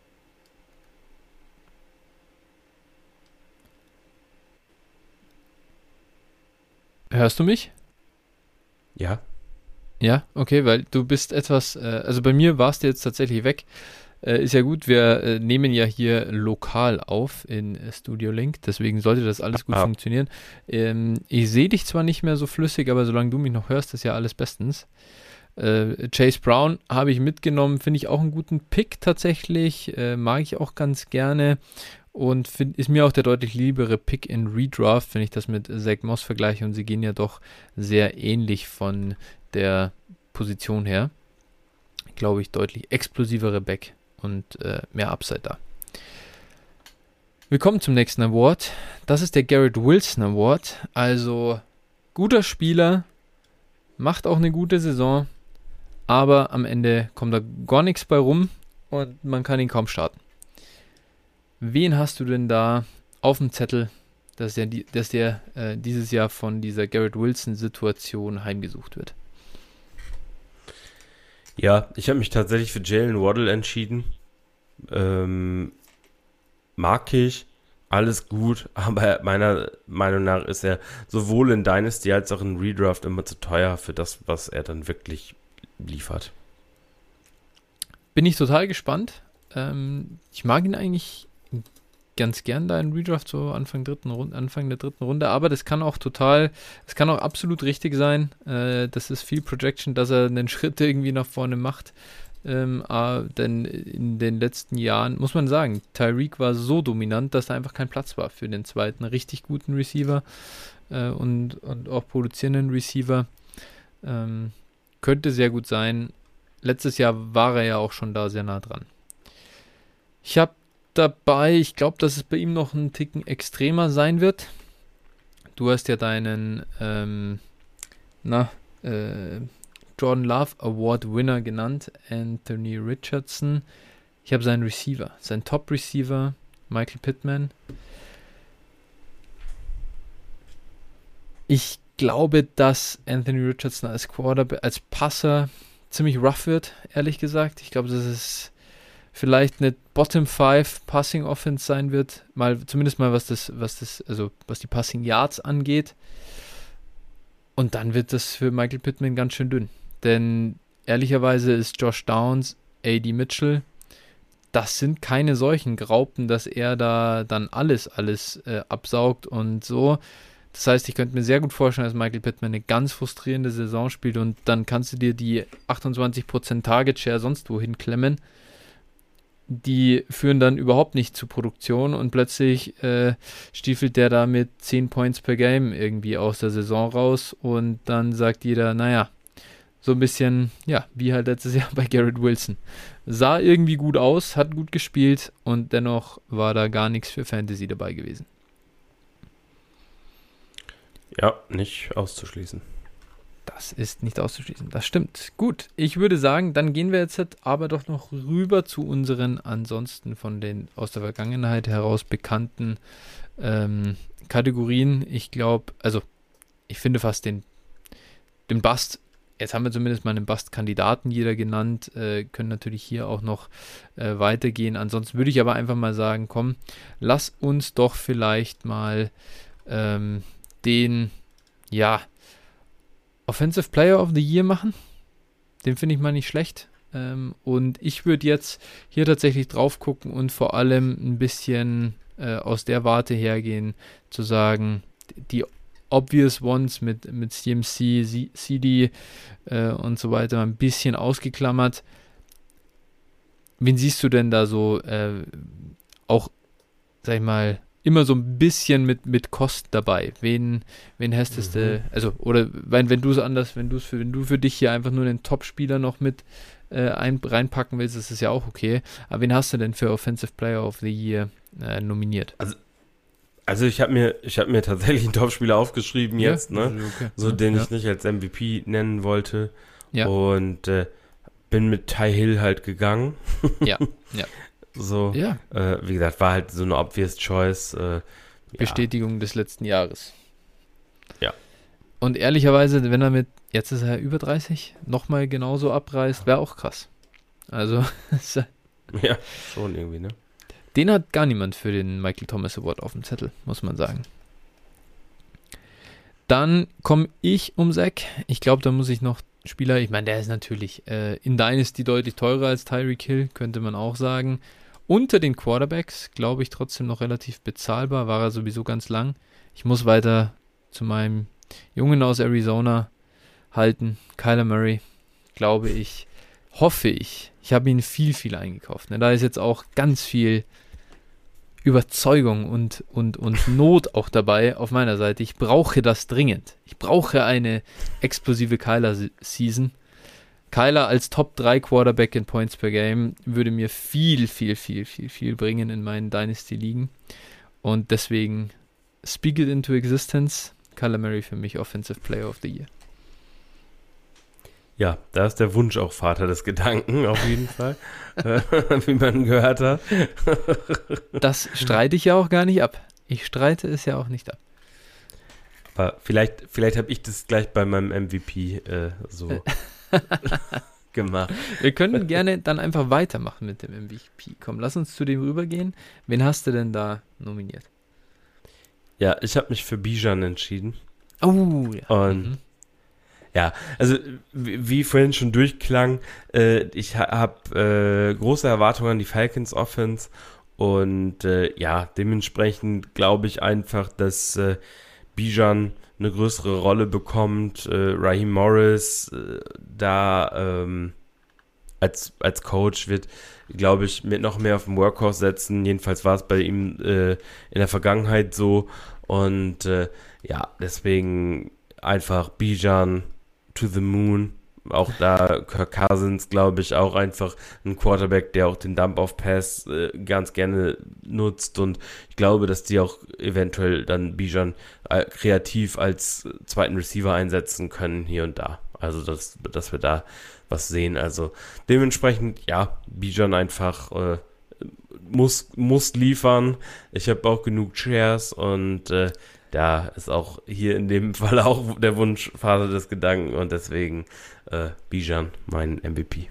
Hörst du mich? Ja. Ja, okay, weil du bist etwas, äh, also bei mir warst du jetzt tatsächlich weg. Äh, ist ja gut, wir äh, nehmen ja hier lokal auf in äh, Studio Link, deswegen sollte das alles gut ah. funktionieren. Ähm, ich sehe dich zwar nicht mehr so flüssig, aber solange du mich noch hörst, ist ja alles bestens. Äh, Chase Brown habe ich mitgenommen, finde ich auch einen guten Pick tatsächlich, äh, mag ich auch ganz gerne und find, ist mir auch der deutlich liebere Pick in Redraft, wenn ich das mit Zach Moss vergleiche und sie gehen ja doch sehr ähnlich von der Position her. Glaube ich, deutlich explosivere Back und äh, mehr Upside da. Wir kommen zum nächsten Award. Das ist der Garrett Wilson Award. Also guter Spieler, macht auch eine gute Saison, aber am Ende kommt da gar nichts bei rum und man kann ihn kaum starten. Wen hast du denn da auf dem Zettel, dass der, dass der äh, dieses Jahr von dieser Garrett Wilson-Situation heimgesucht wird? Ja, ich habe mich tatsächlich für Jalen Waddle entschieden. Ähm, mag ich, alles gut, aber meiner Meinung nach ist er sowohl in Dynasty als auch in Redraft immer zu teuer für das, was er dann wirklich liefert. Bin ich total gespannt. Ähm, ich mag ihn eigentlich ganz gern da in Redraft, so Anfang, dritten Runde, Anfang der dritten Runde, aber das kann auch total, das kann auch absolut richtig sein. Äh, das ist viel Projection, dass er einen Schritt irgendwie nach vorne macht. Ähm, äh, denn in den letzten Jahren, muss man sagen, Tyreek war so dominant, dass da einfach kein Platz war für den zweiten richtig guten Receiver äh, und, und auch produzierenden Receiver. Ähm, könnte sehr gut sein. Letztes Jahr war er ja auch schon da sehr nah dran. Ich habe dabei, ich glaube, dass es bei ihm noch ein Ticken extremer sein wird. Du hast ja deinen ähm, na, äh, Jordan Love Award Winner genannt, Anthony Richardson. Ich habe seinen Receiver, seinen Top Receiver, Michael Pittman. Ich glaube, dass Anthony Richardson als Quarterback, als Passer ziemlich rough wird, ehrlich gesagt. Ich glaube, dass es vielleicht eine Bottom five Passing Offense sein wird, mal zumindest mal was das, was das, also was die Passing Yards angeht. Und dann wird das für Michael Pittman ganz schön dünn. Denn ehrlicherweise ist Josh Downs, A D Mitchell, das sind keine solchen Graupen, dass er da dann alles, alles äh, absaugt und so. Das heißt, ich könnte mir sehr gut vorstellen, dass Michael Pittman eine ganz frustrierende Saison spielt und dann kannst du dir die achtundzwanzig Prozent Target Share sonst wohin klemmen. Die führen dann überhaupt nicht zu Produktion und plötzlich äh, stiefelt der da mit zehn Points per Game irgendwie aus der Saison raus und dann sagt jeder, naja, so ein bisschen, ja, wie halt letztes Jahr bei Garrett Wilson. Sah irgendwie gut aus, hat gut gespielt und dennoch war da gar nichts für Fantasy dabei gewesen. Ja, nicht auszuschließen. Das ist nicht auszuschließen, das stimmt. Gut, ich würde sagen, dann gehen wir jetzt aber doch noch rüber zu unseren ansonsten von den aus der Vergangenheit heraus bekannten ähm, Kategorien. Ich glaube, also ich finde fast den, den Bust, jetzt haben wir zumindest mal einen Bust-Kandidaten jeder genannt, äh, können natürlich hier auch noch äh, weitergehen. Ansonsten würde ich aber einfach mal sagen, komm, lass uns doch vielleicht mal ähm, den, ja, Offensive Player of the Year machen. Den finde ich mal nicht schlecht. Ähm, und ich würde jetzt hier tatsächlich drauf gucken und vor allem ein bisschen äh, aus der Warte hergehen, zu sagen, die Obvious Ones mit, mit C M C, C D äh, und so weiter ein bisschen ausgeklammert. Wen siehst du denn da so äh, auch, sag ich mal, immer so ein bisschen mit, mit Kost dabei? Wen, wen hättest du, mhm. also, oder wenn, wenn du es anders, wenn du es für, wenn du für dich hier einfach nur den Top-Spieler noch mit äh, ein, reinpacken willst, ist es ja auch okay. Aber wen hast du denn für Offensive Player of the Year äh, nominiert? Also, also ich habe mir, ich habe mir tatsächlich einen Top-Spieler aufgeschrieben ja? jetzt, ne? Okay. So, den ja. ich nicht als M V P nennen wollte. Ja. Und äh, bin mit Ty Hill halt gegangen. Ja, ja. So, ja. äh, wie gesagt, war halt so eine obvious choice. Äh, Bestätigung ja. des letzten Jahres. Ja. Und ehrlicherweise, wenn er mit, jetzt ist er über dreißig, nochmal genauso abreißt, wäre auch krass. Also, ja, schon irgendwie, ne? Den hat gar niemand für den Michael Thomas Award auf dem Zettel, muss man sagen. Dann komme ich ums Eck. Ich glaube, da muss ich noch Spieler, ich meine, der ist natürlich äh, in Dynasty deutlich teurer als Tyreek Hill, könnte man auch sagen. Unter den Quarterbacks, glaube ich, trotzdem noch relativ bezahlbar, war er sowieso ganz lang. Ich muss weiter zu meinem Jungen aus Arizona halten, Kyler Murray, glaube ich, hoffe ich. Ich habe ihn viel, viel eingekauft. Ne? Da ist jetzt auch ganz viel Überzeugung und, und, und Not auch dabei auf meiner Seite. Ich brauche das dringend. Ich brauche eine explosive Kyler-Season. Kyler als Top drei Quarterback in Points per Game würde mir viel, viel, viel, viel, viel bringen in meinen Dynasty-Ligen. Und deswegen speak it into existence. Kyler Murray für mich Offensive Player of the Year. Ja, da ist der Wunsch auch Vater des Gedanken, auf jeden Fall, wie man gehört hat. Das streite ich ja auch gar nicht ab. Ich streite es ja auch nicht ab. Aber vielleicht, vielleicht habe ich das gleich bei meinem M V P äh, so gemacht. Wir können gerne dann einfach weitermachen mit dem M V P. Komm, lass uns zu dem rübergehen. Wen hast du denn da nominiert? Ja, ich habe mich für Bijan entschieden. Oh, ja. Und mhm. ja, also wie, wie vorhin schon durchklang, äh, ich ha- habe äh, große Erwartungen an die Falcons Offense und äh, ja, dementsprechend glaube ich einfach, dass äh, Bijan eine größere Rolle bekommt, äh, Raheem Morris äh, da ähm, als, als Coach wird, glaube ich, mit noch mehr auf den Workhorse setzen. Jedenfalls war es bei ihm äh, in der Vergangenheit so. Und äh, ja, deswegen einfach Bijan to the moon. Auch da Kirk Cousins, glaube ich, auch einfach ein Quarterback, der auch den Dump-Off-Pass äh, ganz gerne nutzt. Und ich glaube, dass die auch eventuell dann Bijan äh, kreativ als zweiten Receiver einsetzen können hier und da. Also, dass, dass wir da was sehen. Also dementsprechend, ja, Bijan einfach äh, muss, muss liefern. Ich habe auch genug Shares und äh, da ist auch hier in dem Fall auch der Wunsch Vater des Gedanken und deswegen äh, Bijan mein M V P.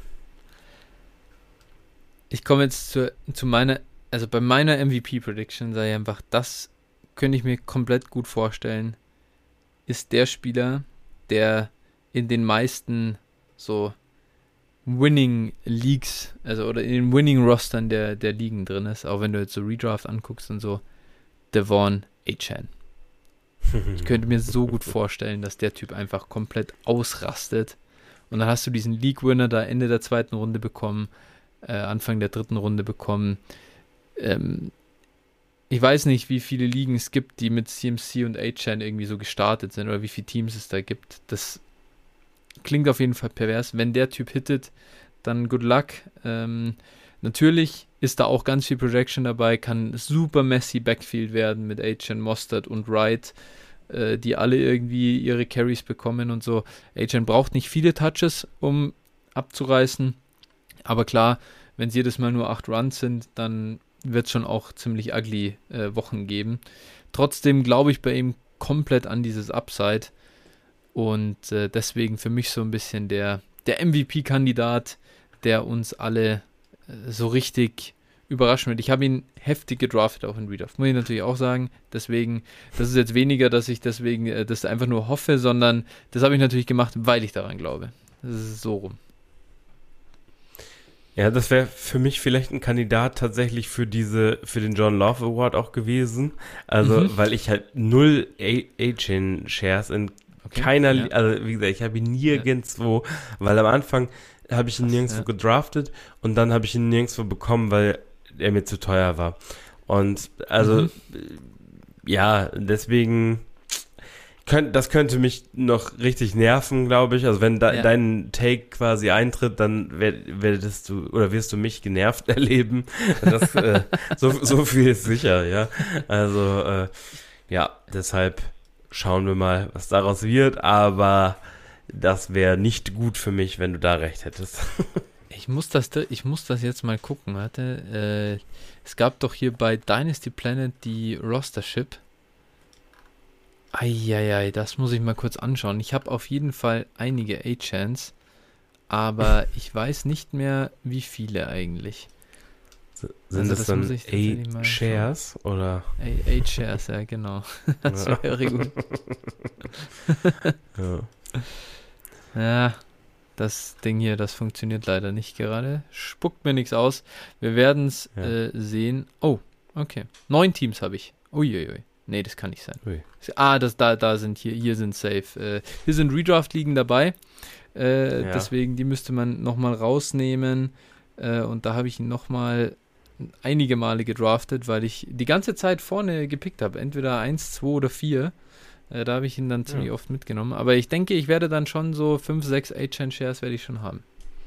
Ich komme jetzt zu, zu meiner, also bei meiner M V P-Prediction sei einfach, das könnte ich mir komplett gut vorstellen, ist der Spieler, der in den meisten so Winning Leagues, also oder in den Winning Rostern der, der Ligen drin ist, auch wenn du jetzt so Redraft anguckst und so, Devon Achane. Ich könnte mir so gut vorstellen, dass der Typ einfach komplett ausrastet und dann hast du diesen League-Winner da Ende der zweiten Runde bekommen, äh, Anfang der dritten Runde bekommen. Ähm, ich weiß nicht, wie viele Ligen es gibt, die mit C M C und Achane irgendwie so gestartet sind oder wie viele Teams es da gibt. Das klingt auf jeden Fall pervers. Wenn der Typ hittet, dann good luck. Ähm, natürlich ist da auch ganz viel Projection dabei, kann super messy Backfield werden mit Achane, Mostert und Wright, äh, die alle irgendwie ihre Carries bekommen und so. Achane braucht nicht viele Touches, um abzureißen, aber klar, wenn es jedes Mal nur acht Runs sind, dann wird es schon auch ziemlich ugly äh, Wochen geben. Trotzdem glaube ich bei ihm komplett an dieses Upside und äh, deswegen für mich so ein bisschen der, der M V P-Kandidat, der uns alle äh, so richtig überraschen wird. Ich habe ihn heftig gedraftet auch in Redraft, muss ich natürlich auch sagen. Deswegen, das ist jetzt weniger, dass ich deswegen äh, das einfach nur hoffe, sondern das habe ich natürlich gemacht, weil ich daran glaube. Das ist so rum. Ja, das wäre für mich vielleicht ein Kandidat tatsächlich für diese, für den John Love Award auch gewesen. Also, mhm. weil ich halt null Achane-Shares in okay, keiner, ja. also wie gesagt, ich habe ihn nirgendwo, ja. weil am Anfang habe ich ihn Krass, nirgendwo ja. gedraftet und dann habe ich ihn nirgendwo bekommen, weil er mir zu teuer war. Und also, mhm. ja, deswegen Könnt, das könnte mich noch richtig nerven, glaube ich. Also wenn da, ja. dein Take quasi eintritt, dann werd, werdest du oder wirst du mich genervt erleben. Das, äh, so, so viel ist sicher, ja. Also äh, ja, deshalb schauen wir mal, was daraus wird. Aber das wäre nicht gut für mich, wenn du da recht hättest. Ich muss das, ich muss das jetzt mal gucken. Warte, äh, es gab doch hier bei Dynasty Planet die Rostership. Eieiei, das muss ich mal kurz anschauen. Ich habe auf jeden Fall einige Achanes, aber ich weiß nicht mehr, wie viele eigentlich. Sind also das, das dann A-Shares oder? A-Shares, ja genau. Das ja. wäre gut. ja. ja, das Ding hier, das funktioniert leider nicht gerade. Spuckt mir nichts aus. Wir werden es ja. äh, sehen. Oh, okay. Neun Teams habe ich. Uiuiui. Nee, das kann nicht sein. Ui. Ah, das, da, da sind hier, hier sind safe. Äh, hier sind Redraft-Ligen dabei. Äh, ja. Deswegen, die müsste man nochmal rausnehmen. Äh, und da habe ich ihn nochmal einige Male gedraftet, weil ich die ganze Zeit vorne gepickt habe. Entweder eins, zwei oder vier. Äh, da habe ich ihn dann ziemlich ja. oft mitgenommen. Aber ich denke, ich werde dann schon so fünf, sechs Achane-Shares werde ich schon haben.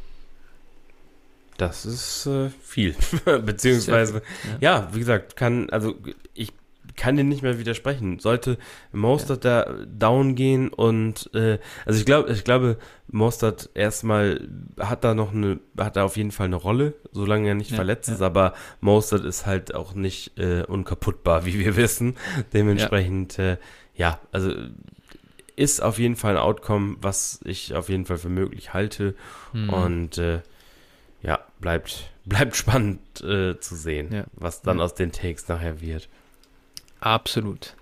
Das ist äh, viel. Beziehungsweise, ja. ja, wie gesagt, kann, also ich kann dir nicht mehr widersprechen. Sollte Mostert ja. da down gehen und äh, also ich glaube, ich glaube, Mostert erstmal hat da noch eine, hat da auf jeden Fall eine Rolle, solange er nicht ja, verletzt ja. ist, aber Mostert ist halt auch nicht äh, unkaputtbar, wie wir wissen. Dementsprechend, ja. Äh, ja, also ist auf jeden Fall ein Outcome, was ich auf jeden Fall für möglich halte hm. und äh, ja, bleibt, bleibt spannend äh, zu sehen, ja. was dann ja. aus den Takes nachher wird. Absolut.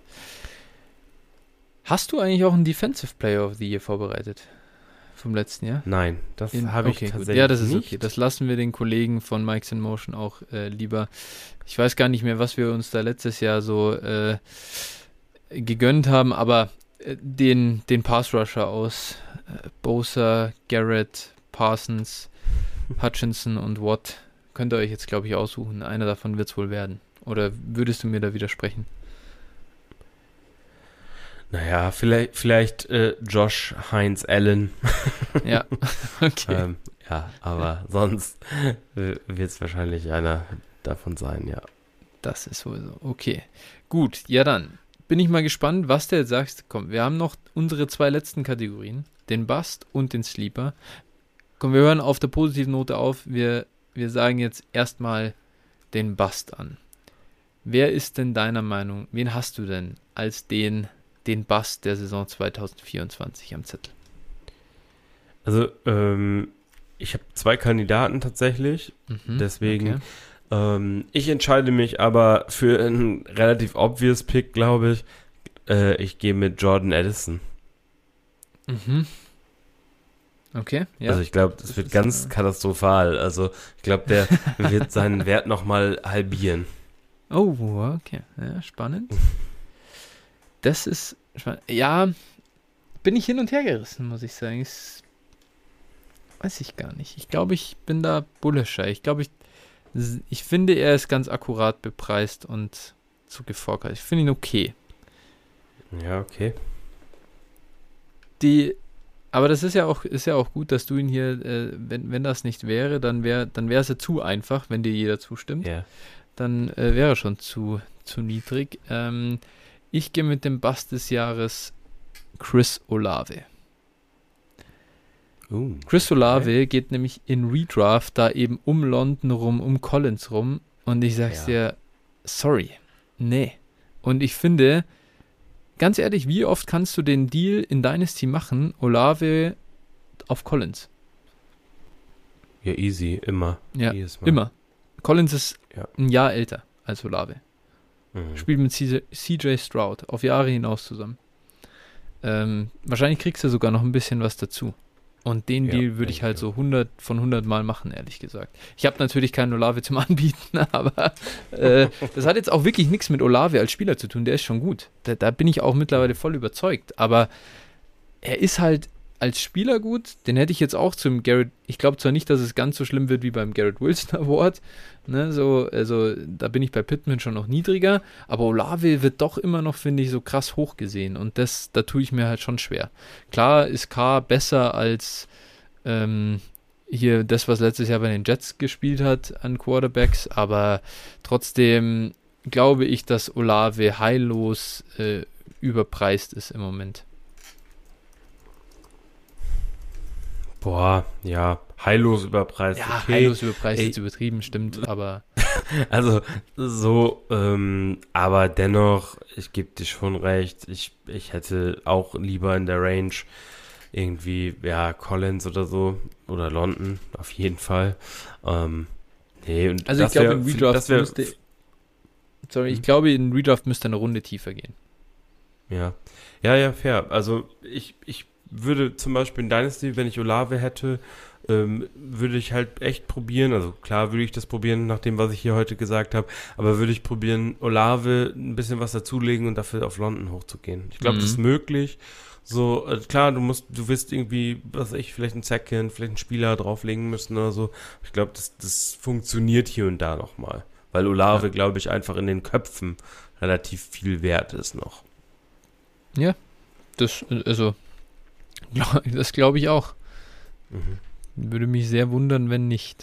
Hast du eigentlich auch einen Defensive Player of the Year vorbereitet? Vom letzten Jahr? Nein, das habe ich okay, tatsächlich gut. Ja, das ist nicht. okay. Das lassen wir den Kollegen von Mike's in Motion auch äh, lieber. Ich weiß gar nicht mehr, was wir uns da letztes Jahr so äh, gegönnt haben, aber äh, den, den Pass-Rusher aus äh, Bosa, Garrett, Parsons, Hutchinson und Watt könnt ihr euch jetzt, glaube ich, aussuchen. Einer davon wird es wohl werden. Oder würdest du mir da widersprechen? Naja, vielleicht, vielleicht äh, Josh Hines Allen. Ja, okay. ähm, ja, aber sonst äh, wird es wahrscheinlich einer davon sein, ja. Das ist sowieso. Okay, gut. Ja, dann bin ich mal gespannt, was du jetzt sagst. Komm, wir haben noch unsere zwei letzten Kategorien. Den Bust und den Sleeper. Komm, wir hören auf der positiven Note auf. Wir, wir sagen jetzt erstmal den Bust an. wer ist denn deiner Meinung, wen hast du denn als den, den Bust der Saison zwanzig vierundzwanzig am Zettel? Also, ähm, ich habe zwei Kandidaten tatsächlich, mhm, deswegen, okay. ähm, ich entscheide mich aber für einen relativ obvious Pick, glaube ich. Äh, ich gehe mit Jordan Addison. Mhm. Okay, ja. Also ich glaube, das, das wird ganz äh... katastrophal. Also ich glaube, der wird seinen Wert nochmal halbieren. Oh, okay. Ja, spannend. Das ist spannend. Ja, bin ich hin und her gerissen, muss ich sagen. Ich, weiß ich gar nicht. Ich glaube, ich bin da bullischer. Ich glaube, ich, ich finde, er ist ganz akkurat bepreist und zu geforscht. Ich finde ihn okay. Ja, okay. Die Aber das ist ja auch, ist ja auch gut, dass du ihn hier, äh, wenn, wenn das nicht wäre, dann wäre dann wäre es ja zu einfach, wenn dir jeder zustimmt. Yeah. Dann äh, wäre er schon zu, zu niedrig. Ähm, ich gehe mit dem Bust des Jahres Chris Olave. Uh, Chris Olave okay. geht nämlich in Redraft da eben um London rum, um Collins rum. Und ich sag's ja. dir, sorry, nee. Und ich finde, ganz ehrlich, wie oft kannst du den Deal in Dynasty machen, Olave auf Collins? Ja, easy, immer. Ja, immer. Collins ist ja. ein Jahr älter als Olave. Mhm. Spielt mit C J Stroud auf Jahre hinaus zusammen. Ähm, wahrscheinlich kriegst du sogar noch ein bisschen was dazu. Und den ja, Deal würde ich halt so hundert von hundert Mal machen, ehrlich gesagt. Ich habe natürlich keinen Olave zum Anbieten, aber äh, das hat jetzt auch wirklich nichts mit Olave als Spieler zu tun. Der ist schon gut. Da, da bin ich auch mittlerweile voll überzeugt. Aber er ist halt als Spieler gut. Den hätte ich jetzt auch zum Garrett. Ich glaube zwar nicht, dass es ganz so schlimm wird wie beim Garrett Wilson Award. Ne, so, also da bin ich bei Pittman schon noch niedriger. Aber Olave wird doch immer noch, finde ich, so krass hoch gesehen. Und das, da tue ich mir halt schon schwer. Klar ist K besser als ähm, hier das, was letztes Jahr bei den Jets gespielt hat an Quarterbacks. Aber trotzdem glaube ich, dass Olave heillos äh, überpreist ist im Moment. Boah, ja, heillos überpreist. Ja, okay. heillos überpreist ist übertrieben, stimmt, aber... Also, so, ähm, aber dennoch, ich gebe dir schon recht, ich, ich hätte auch lieber in der Range irgendwie, ja, Collins oder so, oder London, auf jeden Fall. Ähm, nee, und also ich glaube, in Redraft wär, müsste... Sorry, hm? ich glaube, in Redraft müsste eine Runde tiefer gehen. Ja, ja, ja, fair. Also, ich, ich würde zum Beispiel in Dynasty, wenn ich Olave hätte, ähm, würde ich halt echt probieren, also klar würde ich das probieren, nach dem, was ich hier heute gesagt habe, aber würde ich probieren, Olave ein bisschen was dazulegen und dafür auf London hochzugehen. Ich glaube, mhm. das ist möglich. So, äh, klar, du musst, du wirst irgendwie, was weiß ich, vielleicht einen Second, vielleicht einen Spieler drauflegen müssen oder so. Ich glaube, das, das funktioniert hier und da nochmal, weil Olave, ja. glaube ich, einfach in den Köpfen relativ viel wert ist noch. Ja, das, also das glaube ich auch. Mhm. Würde mich sehr wundern, wenn nicht.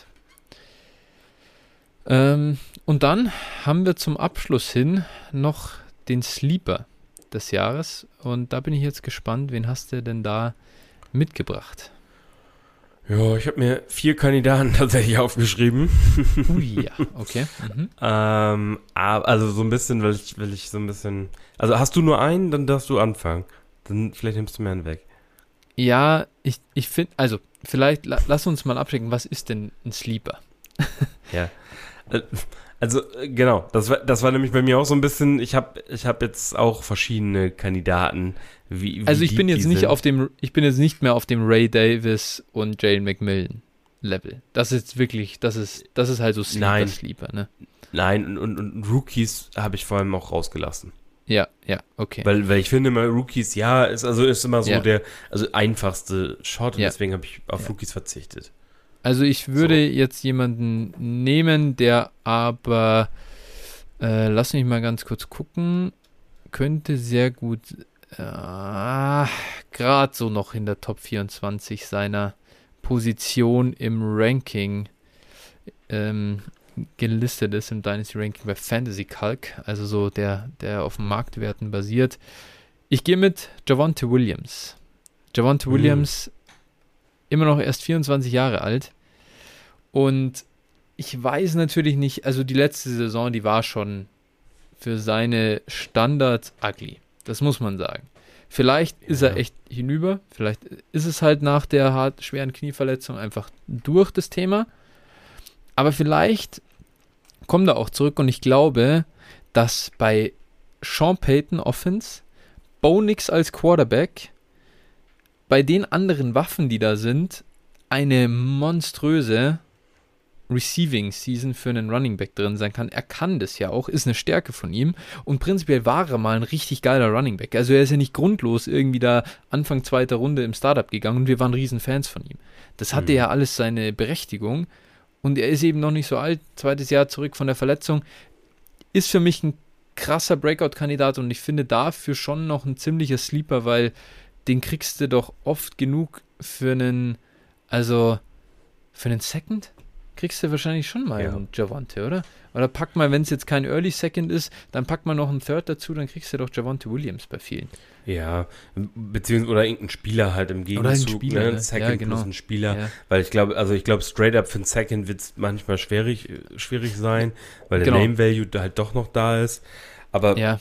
Ähm, und dann haben wir zum Abschluss hin noch den Sleeper des Jahres. Und da bin ich jetzt gespannt, wen hast du denn da mitgebracht? Ja, ich habe mir vier Kandidaten tatsächlich aufgeschrieben. Ui, ja, okay. Mhm. ähm, also so ein bisschen, weil ich, will ich so ein bisschen... Also hast du nur einen, dann darfst du anfangen. Dann vielleicht nimmst du mir einen weg. Ja, ich, ich finde, also vielleicht la, lass uns mal abchecken, was ist denn ein Sleeper? Ja, also genau, das war, das war nämlich bei mir auch so ein bisschen, ich habe ich hab jetzt auch verschiedene Kandidaten. Wie, wie also ich bin jetzt nicht sind. auf dem, ich bin jetzt nicht mehr auf dem Ray Davis und Jalen McMillan Level. Das ist wirklich, das ist, das ist halt so Sleeper, Nein. Sleeper, ne? Nein, und, und, und Rookies habe ich vor allem auch rausgelassen. Ja, ja, okay. Weil, weil ich finde immer, Rookies, ja, ist also ist immer so ja. der also einfachste Shot und ja. deswegen habe ich auf ja. Rookies verzichtet. Also ich würde so. jetzt jemanden nehmen, der aber, äh, lass mich mal ganz kurz gucken, könnte sehr gut, äh, gerade so noch in der Top vierundzwanzig seiner Position im Ranking ähm, gelistet ist, im Dynasty Ranking bei Fantasy Calc, also so der, der auf Marktwerten basiert. Ich gehe mit Javonte Williams. Javonte mhm. Williams, immer noch erst vierundzwanzig Jahre alt. Und ich weiß natürlich nicht, also die letzte Saison, die war schon für seine Standards ugly. Das muss man sagen. Vielleicht ist Ja. er echt hinüber, vielleicht ist es halt nach der hart schweren Knieverletzung einfach durch das Thema, aber vielleicht kommt er auch zurück und ich glaube, dass bei Sean Payton Offense, Bo Nix als Quarterback, bei den anderen Waffen, die da sind, eine monströse Receiving Season für einen Running Back drin sein kann. Er kann das ja auch, ist eine Stärke von ihm und prinzipiell war er mal ein richtig geiler Running Back. Also er ist ja nicht grundlos irgendwie da Anfang zweiter Runde im Startup gegangen und wir waren riesen Fans von ihm. Das hatte Mhm. ja alles seine Berechtigung und er ist eben noch nicht so alt, zweites Jahr zurück von der Verletzung, ist für mich ein krasser Breakout-Kandidat und ich finde dafür schon noch ein ziemlicher Sleeper, weil den kriegst du doch oft genug für einen, also für einen Second? Kriegst du wahrscheinlich schon mal Ja. einen Javonte, oder? Oder pack mal, wenn es jetzt kein Early Second ist, dann pack mal noch einen Third dazu, dann kriegst du doch Javonte Williams bei vielen. Ja, beziehungsweise oder irgendein Spieler halt im Oder ein Gegenzug, Spieler, ne? ne? Second Ja, genau. plus ein Spieler, Ja. weil ich glaube, also ich glaube, straight up für ein Second wird es manchmal schwierig, äh, schwierig sein, weil der Genau. Name Value da halt doch noch da ist. Aber Ja,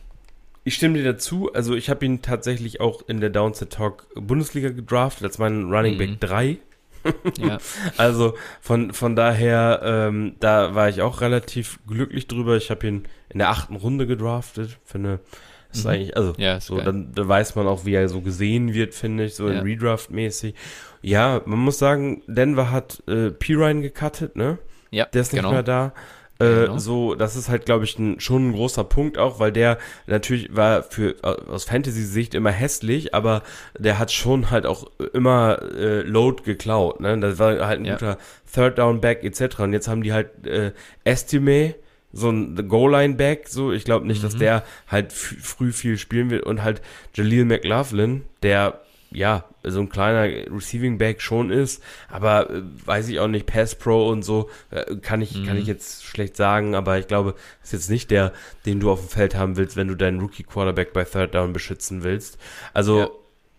ich stimme dir dazu, also ich habe ihn tatsächlich auch in der Downset Talk Bundesliga gedraftet, als meinen Running Back Mhm. drei. ja, Also von, von daher, ähm, da war ich auch relativ glücklich drüber. Ich habe ihn in der achten Runde gedraftet. Finde, das ist Mhm. eigentlich, also ja, ist so, geil. dann da weiß man auch, wie er so gesehen wird, finde ich, so Ja. in Redraft-mäßig. Ja, man muss sagen, Denver hat äh, Pirine gecuttet, ne? Ja, Der ist nicht genau. mehr da. Ja, Äh, genau. So, das ist halt, glaube ich, ein, schon ein großer Punkt auch, weil der natürlich war für aus Fantasy-Sicht immer hässlich, aber der hat schon halt auch immer äh, Load geklaut, ne? Das war halt ein Ja. guter Third Down Back et cetera. Und jetzt haben die halt äh, Estime, so ein Goal-Line-Back, so, ich glaube nicht, dass Mhm. der halt f- früh viel spielen wird und halt Jaleel McLaughlin, der ja, so ein kleiner Receiving-Back schon ist, aber äh, weiß ich auch nicht, Pass-Pro und so, äh, kann ich, Mhm. kann ich jetzt schlecht sagen, aber ich glaube, das ist jetzt nicht der, den du auf dem Feld haben willst, wenn du deinen Rookie-Quarterback bei Third Down beschützen willst. Also,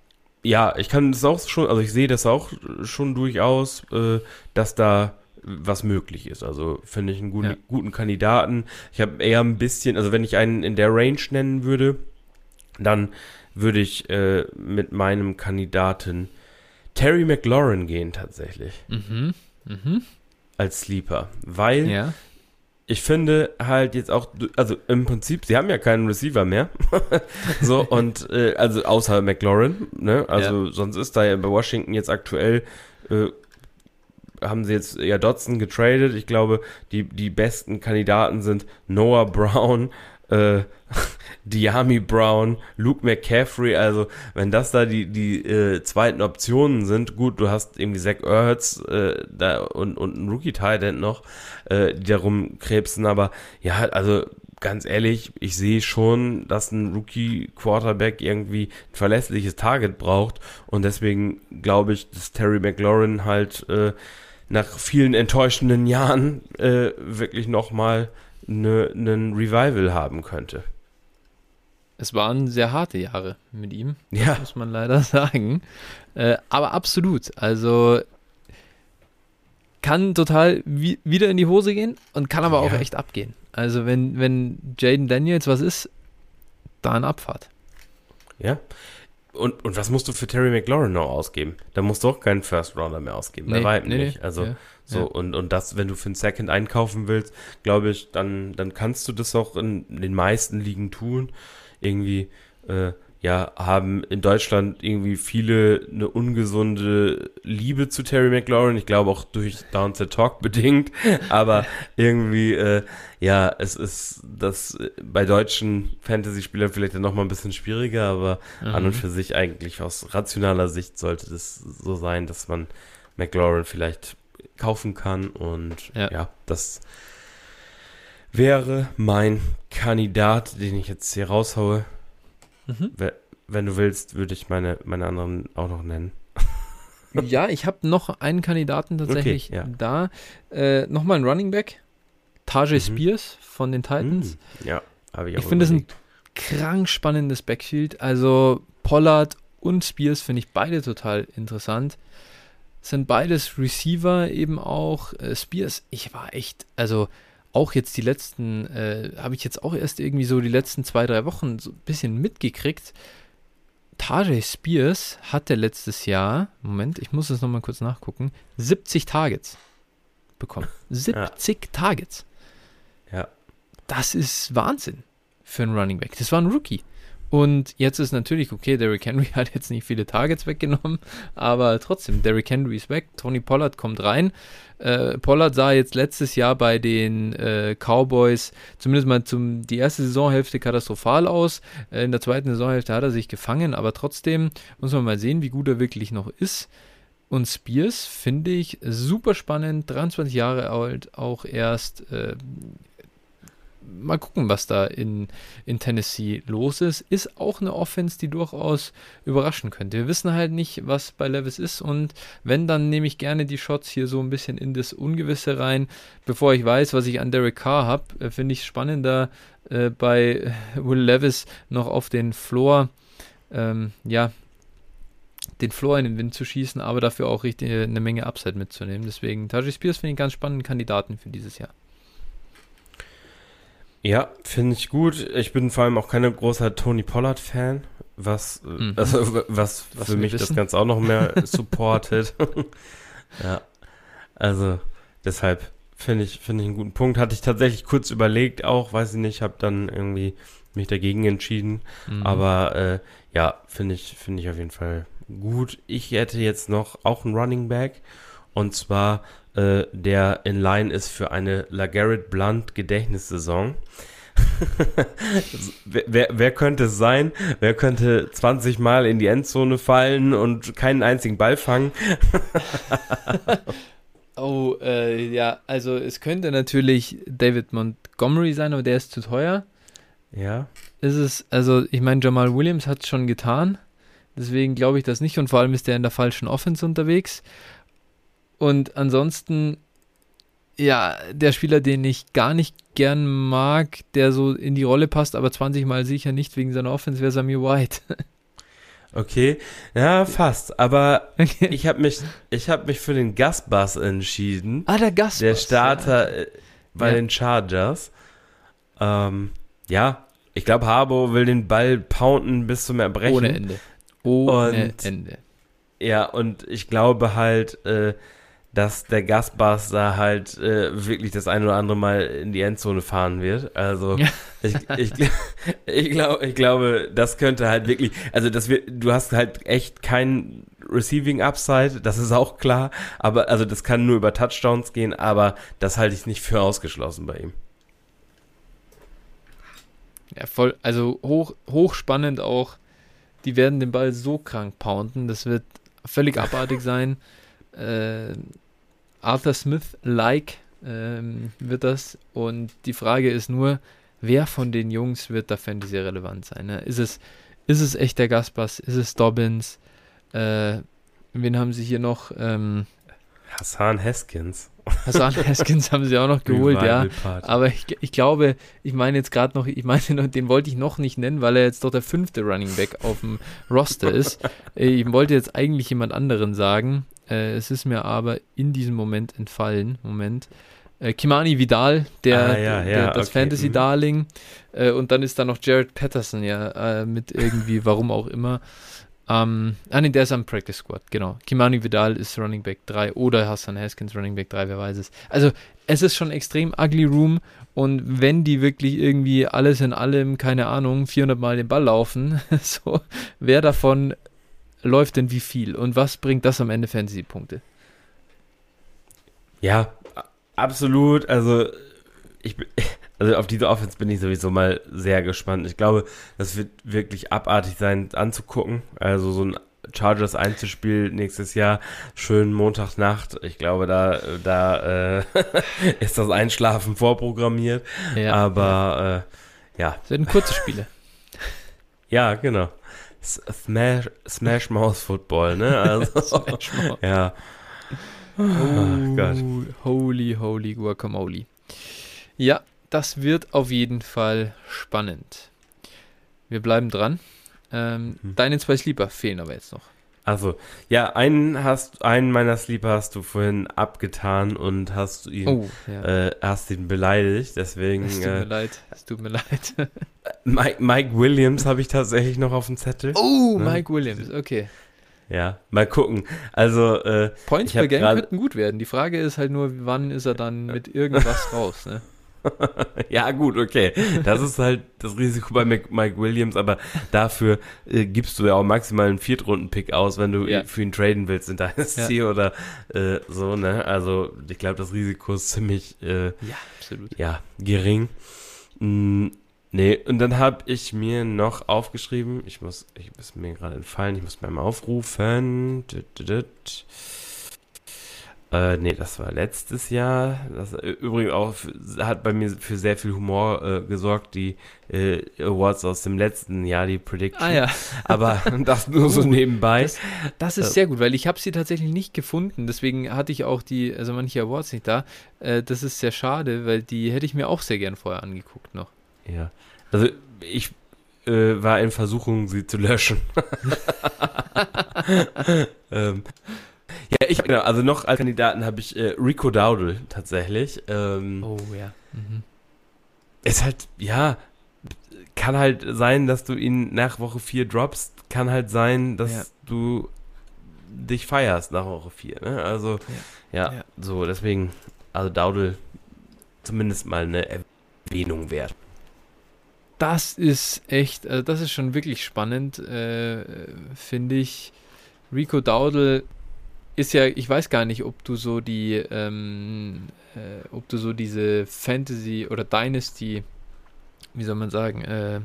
ja, ich kann das auch schon, also ich sehe das auch schon durchaus, äh, dass da was möglich ist. Also finde ich einen guten, Ja. guten Kandidaten. Ich habe eher ein bisschen, also wenn ich einen in der Range nennen würde, dann würde ich äh, mit meinem Kandidaten Terry McLaurin gehen tatsächlich Mhm. Mhm. als Sleeper, weil Ja. ich finde halt jetzt auch, also im Prinzip, sie haben ja keinen Receiver mehr, so und äh, also außer McLaurin, ne, also sonst ist da ja bei Washington jetzt aktuell äh, haben sie jetzt ja Dotson getradet. Ich glaube, die, die besten Kandidaten sind Noah Brown, äh, Diami Brown, Luke McCaffrey. Also, wenn das da die, die äh, zweiten Optionen sind, gut, du hast irgendwie Zach Ertz äh, da und, und einen Rookie-Tight End noch, äh, die darum krebsen. Aber ja, also ganz ehrlich, ich sehe schon, dass ein Rookie-Quarterback irgendwie ein verlässliches Target braucht. Und deswegen glaube ich, dass Terry McLaurin halt äh, nach vielen enttäuschenden Jahren äh, wirklich nochmal ne, einen Revival haben könnte. Es waren sehr harte Jahre mit ihm, Ja, muss man leider sagen. Äh, aber absolut. Also kann total wi- wieder in die Hose gehen und kann aber auch Ja. echt abgehen. Also wenn, wenn Jaden Daniels was ist, da eine Abfahrt. ja. Und, und was musst du für Terry McLaurin noch ausgeben? Da musst du auch keinen First Rounder mehr ausgeben. Bei weitem nicht. Also ja, so, ja. und, und das, wenn du für einen Second einkaufen willst, glaube ich, dann, dann kannst du das auch in den meisten Ligen tun. Irgendwie, äh, ja, haben in Deutschland irgendwie viele eine ungesunde Liebe zu Terry McLaurin. Ich glaube auch durch Down the Talk bedingt. Aber irgendwie, äh, ja, es ist das äh, bei deutschen Fantasy-Spielern vielleicht dann nochmal ein bisschen schwieriger, aber Mhm. an und für sich eigentlich aus rationaler Sicht sollte das so sein, dass man McLaurin vielleicht kaufen kann und Ja. ja, das wäre mein Kandidat, den ich jetzt hier raushaue. Mhm. We- Wenn du willst, würde ich meine, meine anderen auch noch nennen. Ja, ich habe noch einen Kandidaten tatsächlich Okay, ja. da. Äh, Nochmal ein Running Back. Tajay Mhm. Spears von den Titans. Mm, ja, habe ich auch Ich finde es ein überlegt. krank spannendes Backfield. Also Pollard und Spears finde ich beide total interessant. Sind beides Receiver eben auch. Äh, Spears, ich war echt, also auch jetzt die letzten, äh, habe ich jetzt auch erst irgendwie so die letzten zwei, drei Wochen so ein bisschen mitgekriegt. Tajay Spears hatte letztes Jahr, Moment, ich muss das nochmal kurz nachgucken, siebzig Targets bekommen. siebzig ja. Targets. Ja. Das ist Wahnsinn für einen Running Back. Das war ein Rookie. Und jetzt ist natürlich, okay, Derrick Henry hat jetzt nicht viele Targets weggenommen, aber trotzdem, Derrick Henry ist weg, Tony Pollard kommt rein. Äh, Pollard sah jetzt letztes Jahr bei den äh, Cowboys zumindest mal zum, die erste Saisonhälfte katastrophal aus. Äh, in der zweiten Saisonhälfte hat er sich gefangen, aber trotzdem muss man mal sehen, wie gut er wirklich noch ist. Und Spears finde ich super spannend, dreiundzwanzig Jahre alt, auch erst. Äh, mal gucken, was da in, in Tennessee los ist. Ist auch eine Offense, die durchaus überraschen könnte. Wir wissen halt nicht, was bei Levis ist, und wenn, dann nehme ich gerne die Shots hier so ein bisschen in das Ungewisse rein. Bevor ich weiß, was ich an Derek Carr habe, finde ich es spannender, äh, bei Will Levis noch auf den Floor, ähm, ja, den Floor in den Wind zu schießen, aber dafür auch richtig eine Menge Upside mitzunehmen. Deswegen Tajay Spears finde ich einen ganz spannenden Kandidaten für dieses Jahr. Ja, finde ich gut. Ich bin vor allem auch kein großer Tony Pollard-Fan, was, mhm. also, was, was für mich wissen. Das Ganze auch noch mehr supportet. Ja, also deshalb finde ich, finde ich einen guten Punkt. Hatte ich tatsächlich kurz überlegt auch, weiß ich nicht, habe dann irgendwie mich dagegen entschieden. Mhm. Aber äh, ja, finde ich, finde ich auf jeden Fall gut. Ich hätte jetzt noch auch einen Running Back, und zwar äh, der in Line ist für eine LeGarrette Blount Gedächtnissaison. wer, wer, wer könnte es sein? Wer könnte zwanzig Mal in die Endzone fallen und keinen einzigen Ball fangen? Oh, äh, ja, also es könnte natürlich David Montgomery sein, aber der ist zu teuer. Ja. Ist es, also ich meine, Jamal Williams hat es schon getan, deswegen glaube ich das nicht, und vor allem ist der in der falschen Offense unterwegs. Und ansonsten, ja, der Spieler, den ich gar nicht gern mag, der so in die Rolle passt, aber zwanzig Mal sicher nicht wegen seiner Offense, wäre Samir White. Okay, ja, fast. Aber okay. ich habe mich, ich habe mich für den Gus Bus entschieden. Ah, der Gus Bus. Der Starter ja. bei ja. den Chargers. Ähm, ja, ich glaube, Harbaugh will den Ball pounden bis zum Erbrechen. Ohne Ende. Ohne und, Ende. Ja, und ich glaube halt, äh, dass der Gus Bus da halt äh, wirklich das ein oder andere Mal in die Endzone fahren wird. Also ja. ich, ich, ich, glaub, ich glaube, das könnte halt wirklich, also das wird, du hast halt echt kein Receiving Upside, das ist auch klar, aber also das kann nur über Touchdowns gehen, aber das halte ich nicht für ausgeschlossen bei ihm. Ja, voll, also hoch, hochspannend auch, die werden den Ball so krank pounden, das wird völlig abartig sein. Äh, Arthur Smith-like ähm, wird das, und die Frage ist nur, wer von den Jungs wird da Fantasy relevant sein? Ne? Ist es, ist es echt der Gus Bus? Ist es Dobbins? Äh, wen haben sie hier noch? Ähm, Hassan Haskins. Hassan Haskins haben sie auch noch geholt, ja. Aber ich, ich glaube, ich meine jetzt gerade noch, ich meine, den wollte ich noch nicht nennen, weil er jetzt doch der fünfte Running Back auf dem Roster ist. Ich wollte jetzt eigentlich jemand anderen sagen. Äh, es ist mir aber in diesem Moment entfallen. Moment. Äh, Kimani Vidal, der, ah, ja, der, ja, das okay. Fantasy-Darling. Äh, und dann ist da noch Jared Patterson, ja, äh, mit irgendwie, warum auch immer. Ähm, ah, nee, der ist am Practice Squad, genau. Kimani Vidal ist Running Back drei oder Hassan Haskins Running Back drei, wer weiß es. Also, es ist schon extrem ugly Room, und wenn die wirklich irgendwie alles in allem, keine Ahnung, vierhundert Mal den Ball laufen, so, wer davon läuft denn wie viel? Und was bringt das am Ende Fantasy-Punkte? Ja, absolut. Also, ich bin, also auf diese Offense bin ich sowieso mal sehr gespannt. Ich glaube, das wird wirklich abartig sein anzugucken. Also so ein Chargers-Einzelspiel nächstes Jahr, schön Montagnacht. Ich glaube, da, da äh, ist das Einschlafen vorprogrammiert. Ja, Aber äh, ja. Das werden kurze Spiele. Ja, genau. Smash, Smash Mouth Football, ne? Also, Smash Mouth. Ja. Oh, oh Gott. Holy, holy guacamole. Ja, das wird auf jeden Fall spannend. Wir bleiben dran. Ähm, mhm. Deine zwei Sleeper fehlen aber jetzt noch. Also, ja, einen hast, einen meiner Sleeper hast du vorhin abgetan und hast ihn, Oh, ja. äh, hast ihn beleidigt, deswegen. Es tut äh, mir leid, es tut mir leid. Mike, Mike Williams habe ich tatsächlich noch auf dem Zettel. Oh, Ne? Mike Williams, okay. Ja, mal gucken. Also, äh, Points ich hab per Game grad- könnten gut werden. Die Frage ist halt nur, wann ist er dann mit irgendwas raus, ne? ja, gut, okay. Das ist halt das Risiko bei Mike, Mike Williams, aber dafür äh, gibst du ja auch maximal einen Viertrunden-Pick aus, wenn du Ja. für ihn traden willst in Dynasty Ja. oder äh, so, ne? Also, ich glaube, das Risiko ist ziemlich, äh, Ja, absolut. ja, gering. Mm, nee, und dann habe ich mir noch aufgeschrieben, ich muss, ich muss mir gerade entfallen, ich muss mir mal aufrufen. Düt, düt, düt. Äh, nee, das war letztes Jahr. Das äh, übrigens auch für, hat bei mir für sehr viel Humor äh, gesorgt, die äh, Awards aus dem letzten Jahr, die Prediction. Ah ja, Aber das nur so Oh, nebenbei. das, das ist Äh. sehr gut, weil ich habe sie tatsächlich nicht gefunden. Deswegen hatte ich auch die, also manche Awards nicht da. Äh, das ist sehr schade, weil die hätte ich mir auch sehr gern vorher angeguckt noch. Ja, also ich äh, war in Versuchung, sie zu löschen. ähm, ja, ich genau, also noch als Kandidaten habe ich äh, Rico Dowdle tatsächlich. Ähm, Oh ja. Mhm. Ist halt, ja, kann halt sein, dass du ihn nach Woche vier droppst, kann halt sein, dass Ja. du dich feierst nach Woche vier, ne? Also, ja, Ja. so, deswegen, also Dowdle zumindest mal eine Erwähnung wert. Das ist echt, also das ist schon wirklich spannend, äh, finde ich. Rico Dowdle ist ja, ich weiß gar nicht, ob du so die, ähm, äh, ob du so diese Fantasy oder Dynasty, wie soll man sagen, äh,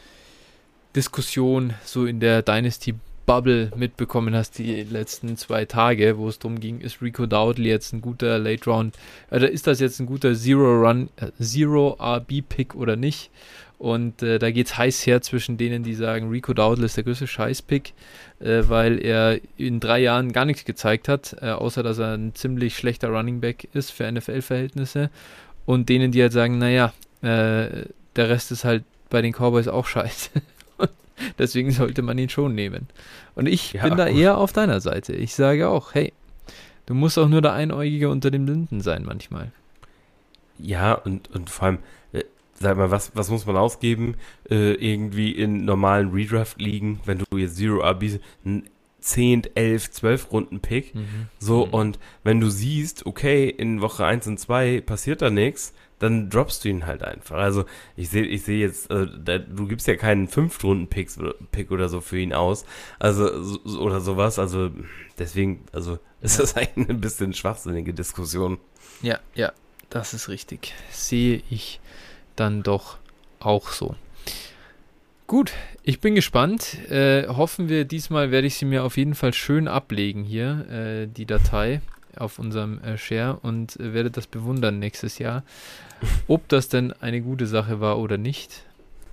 Diskussion so in der Dynasty-Bubble mitbekommen hast, die letzten zwei Tage, wo es darum ging, ist Rico Dowdle jetzt ein guter Late Round, oder ist das jetzt ein guter Zero-Run, äh, Zero-R B-Pick oder nicht? Und äh, da geht es heiß her zwischen denen, die sagen, Rico Dowdle ist der größte Scheiß-Pick, äh, weil er in drei Jahren gar nichts gezeigt hat, äh, außer dass er ein ziemlich schlechter Running Back ist für N F L-Verhältnisse. Und denen, die halt sagen, naja, äh, der Rest ist halt bei den Cowboys auch scheiße. Deswegen sollte man ihn schon nehmen. Und ich Ja, bin da gut. eher auf deiner Seite. Ich sage auch, hey, du musst auch nur der Einäugige unter den Blinden sein manchmal. Ja, und, und vor allem, äh, sag mal, was, was muss man ausgeben, äh, irgendwie in normalen Redraft-Ligen, wenn du jetzt Zero R B, ein zehn, elf, zwölf Runden Pick, so, Mhm. und wenn du siehst, okay, in Woche eins und zwei passiert da nichts, dann droppst du ihn halt einfach. Also ich sehe ich sehe jetzt, äh, da, du gibst ja keinen Fünf-Runden-Pick oder so für ihn aus, also so, so- oder sowas, also deswegen, also ist das eigentlich ein bisschen schwachsinnige Diskussion. Ja, ja, das ist richtig. Sehe ich dann doch auch so. Gut, ich bin gespannt. Äh, hoffen wir, diesmal werde ich sie mir auf jeden Fall schön ablegen hier, äh, die Datei auf unserem äh, Share, und äh, werde das bewundern nächstes Jahr, ob das denn eine gute Sache war oder nicht.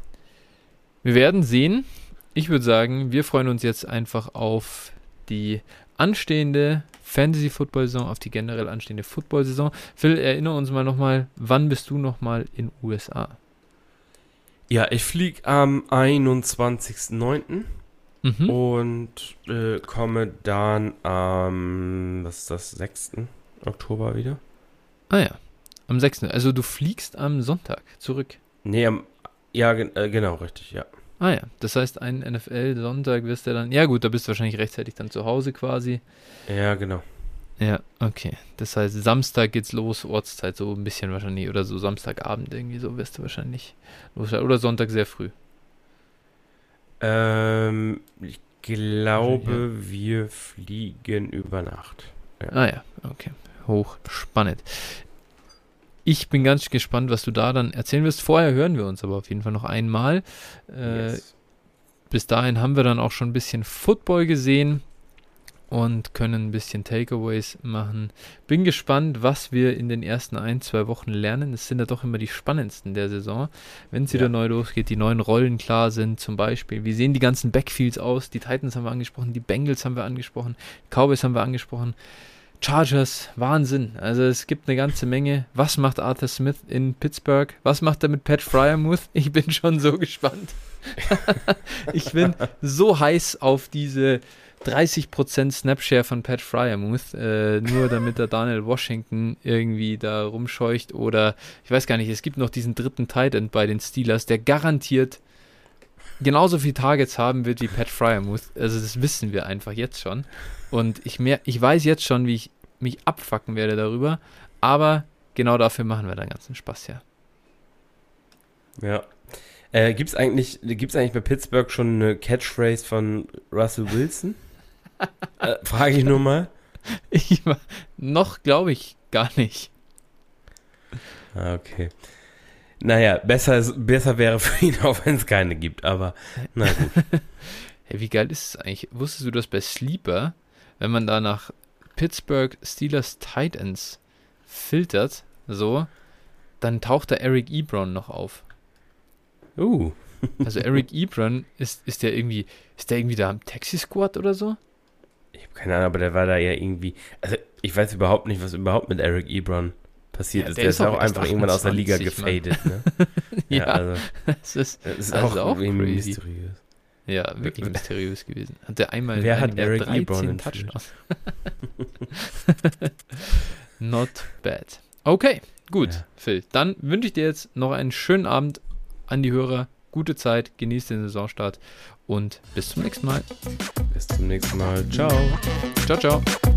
Wir werden sehen. Ich würde sagen, wir freuen uns jetzt einfach auf die anstehende Fantasy-Football-Saison, auf die generell anstehende Football-Saison. Phil, erinnere uns mal nochmal, wann bist du nochmal in U S A? Ja, ich fliege am einundzwanzigsten neunten Mhm. und äh, komme dann am, was ist das, sechsten Oktober wieder? Ah ja, am sechsten Also du fliegst am Sonntag zurück. Nee, am, ja, gen- äh, genau, richtig, ja. Ah ja, das heißt, einen N F L-Sonntag wirst du dann, ja gut, da bist du wahrscheinlich rechtzeitig dann zu Hause quasi. Ja, genau. Ja, okay. Das heißt, Samstag geht's los, Ortszeit so ein bisschen wahrscheinlich, oder so Samstagabend irgendwie, so wirst du wahrscheinlich los. Oder Sonntag sehr früh. Ähm, ich glaube, wir fliegen über Nacht. Ah ja, okay. Hochspannend. Ich bin ganz gespannt, was du da dann erzählen wirst. Vorher hören wir uns aber auf jeden Fall noch einmal. Äh, Yes. Bis dahin haben wir dann auch schon ein bisschen Football gesehen und können ein bisschen Takeaways machen. Bin gespannt, was wir in den ersten ein, zwei Wochen lernen. Es sind ja doch immer die spannendsten der Saison. Wenn es wieder Ja. neu losgeht, die neuen Rollen klar sind zum Beispiel. Wie sehen die ganzen Backfields aus? Die Titans haben wir angesprochen, die Bengals haben wir angesprochen, Cowboys haben wir angesprochen. Chargers, Wahnsinn. Also es gibt eine ganze Menge. Was macht Arthur Smith in Pittsburgh? Was macht er mit Pat Fryermuth? Ich bin schon so gespannt. Ich bin so heiß auf diese dreißig Prozent Snapshare von Pat Freiermuth, äh, nur damit der Daniel Washington irgendwie da rumscheucht oder, ich weiß gar nicht, es gibt noch diesen dritten Tight End bei den Steelers, der garantiert genauso viele Targets haben wird wie Pat Freiermuth. Also das wissen wir einfach jetzt schon. Und ich, mehr, ich weiß jetzt schon, wie ich mich abfacken werde darüber, aber genau dafür machen wir den ganzen Spaß ja. Ja. Äh, gibt's eigentlich, gibt's eigentlich bei Pittsburgh schon eine Catchphrase von Russell Wilson? äh, frage ich nur mal. Ich, noch glaube ich gar nicht. Ah, okay. Naja, besser, besser wäre für ihn, auch wenn es keine gibt, aber na gut. Hey, wie geil ist es eigentlich? Wusstest du, dass bei Sleeper, wenn man da nach Pittsburgh Steelers Tight Ends filtert, so, dann taucht da Eric Ebron noch auf. Uh. Also Eric Ebron, ist, ist der irgendwie, ist der irgendwie da am Taxi-Squad oder so? Ich habe keine Ahnung, aber der war da ja irgendwie, also ich weiß überhaupt nicht, was überhaupt mit Eric Ebron passiert ja, ist. Der, der ist auch einfach irgendwann aus der Liga gefadet, ne? Ja, ja, also, das ist, das ist das auch, ist auch irgendwie crazy. Mysteriös. Ja, wirklich mysteriös gewesen. Hat der einmal Wer hat Eric Ebron Touchdowns? Not bad. Okay, gut, ja. Phil. Dann wünsche ich dir jetzt noch einen schönen Abend an die Hörer. Gute Zeit, genießt den Saisonstart und bis zum nächsten Mal. Bis zum nächsten Mal. Ciao. Ciao, ciao.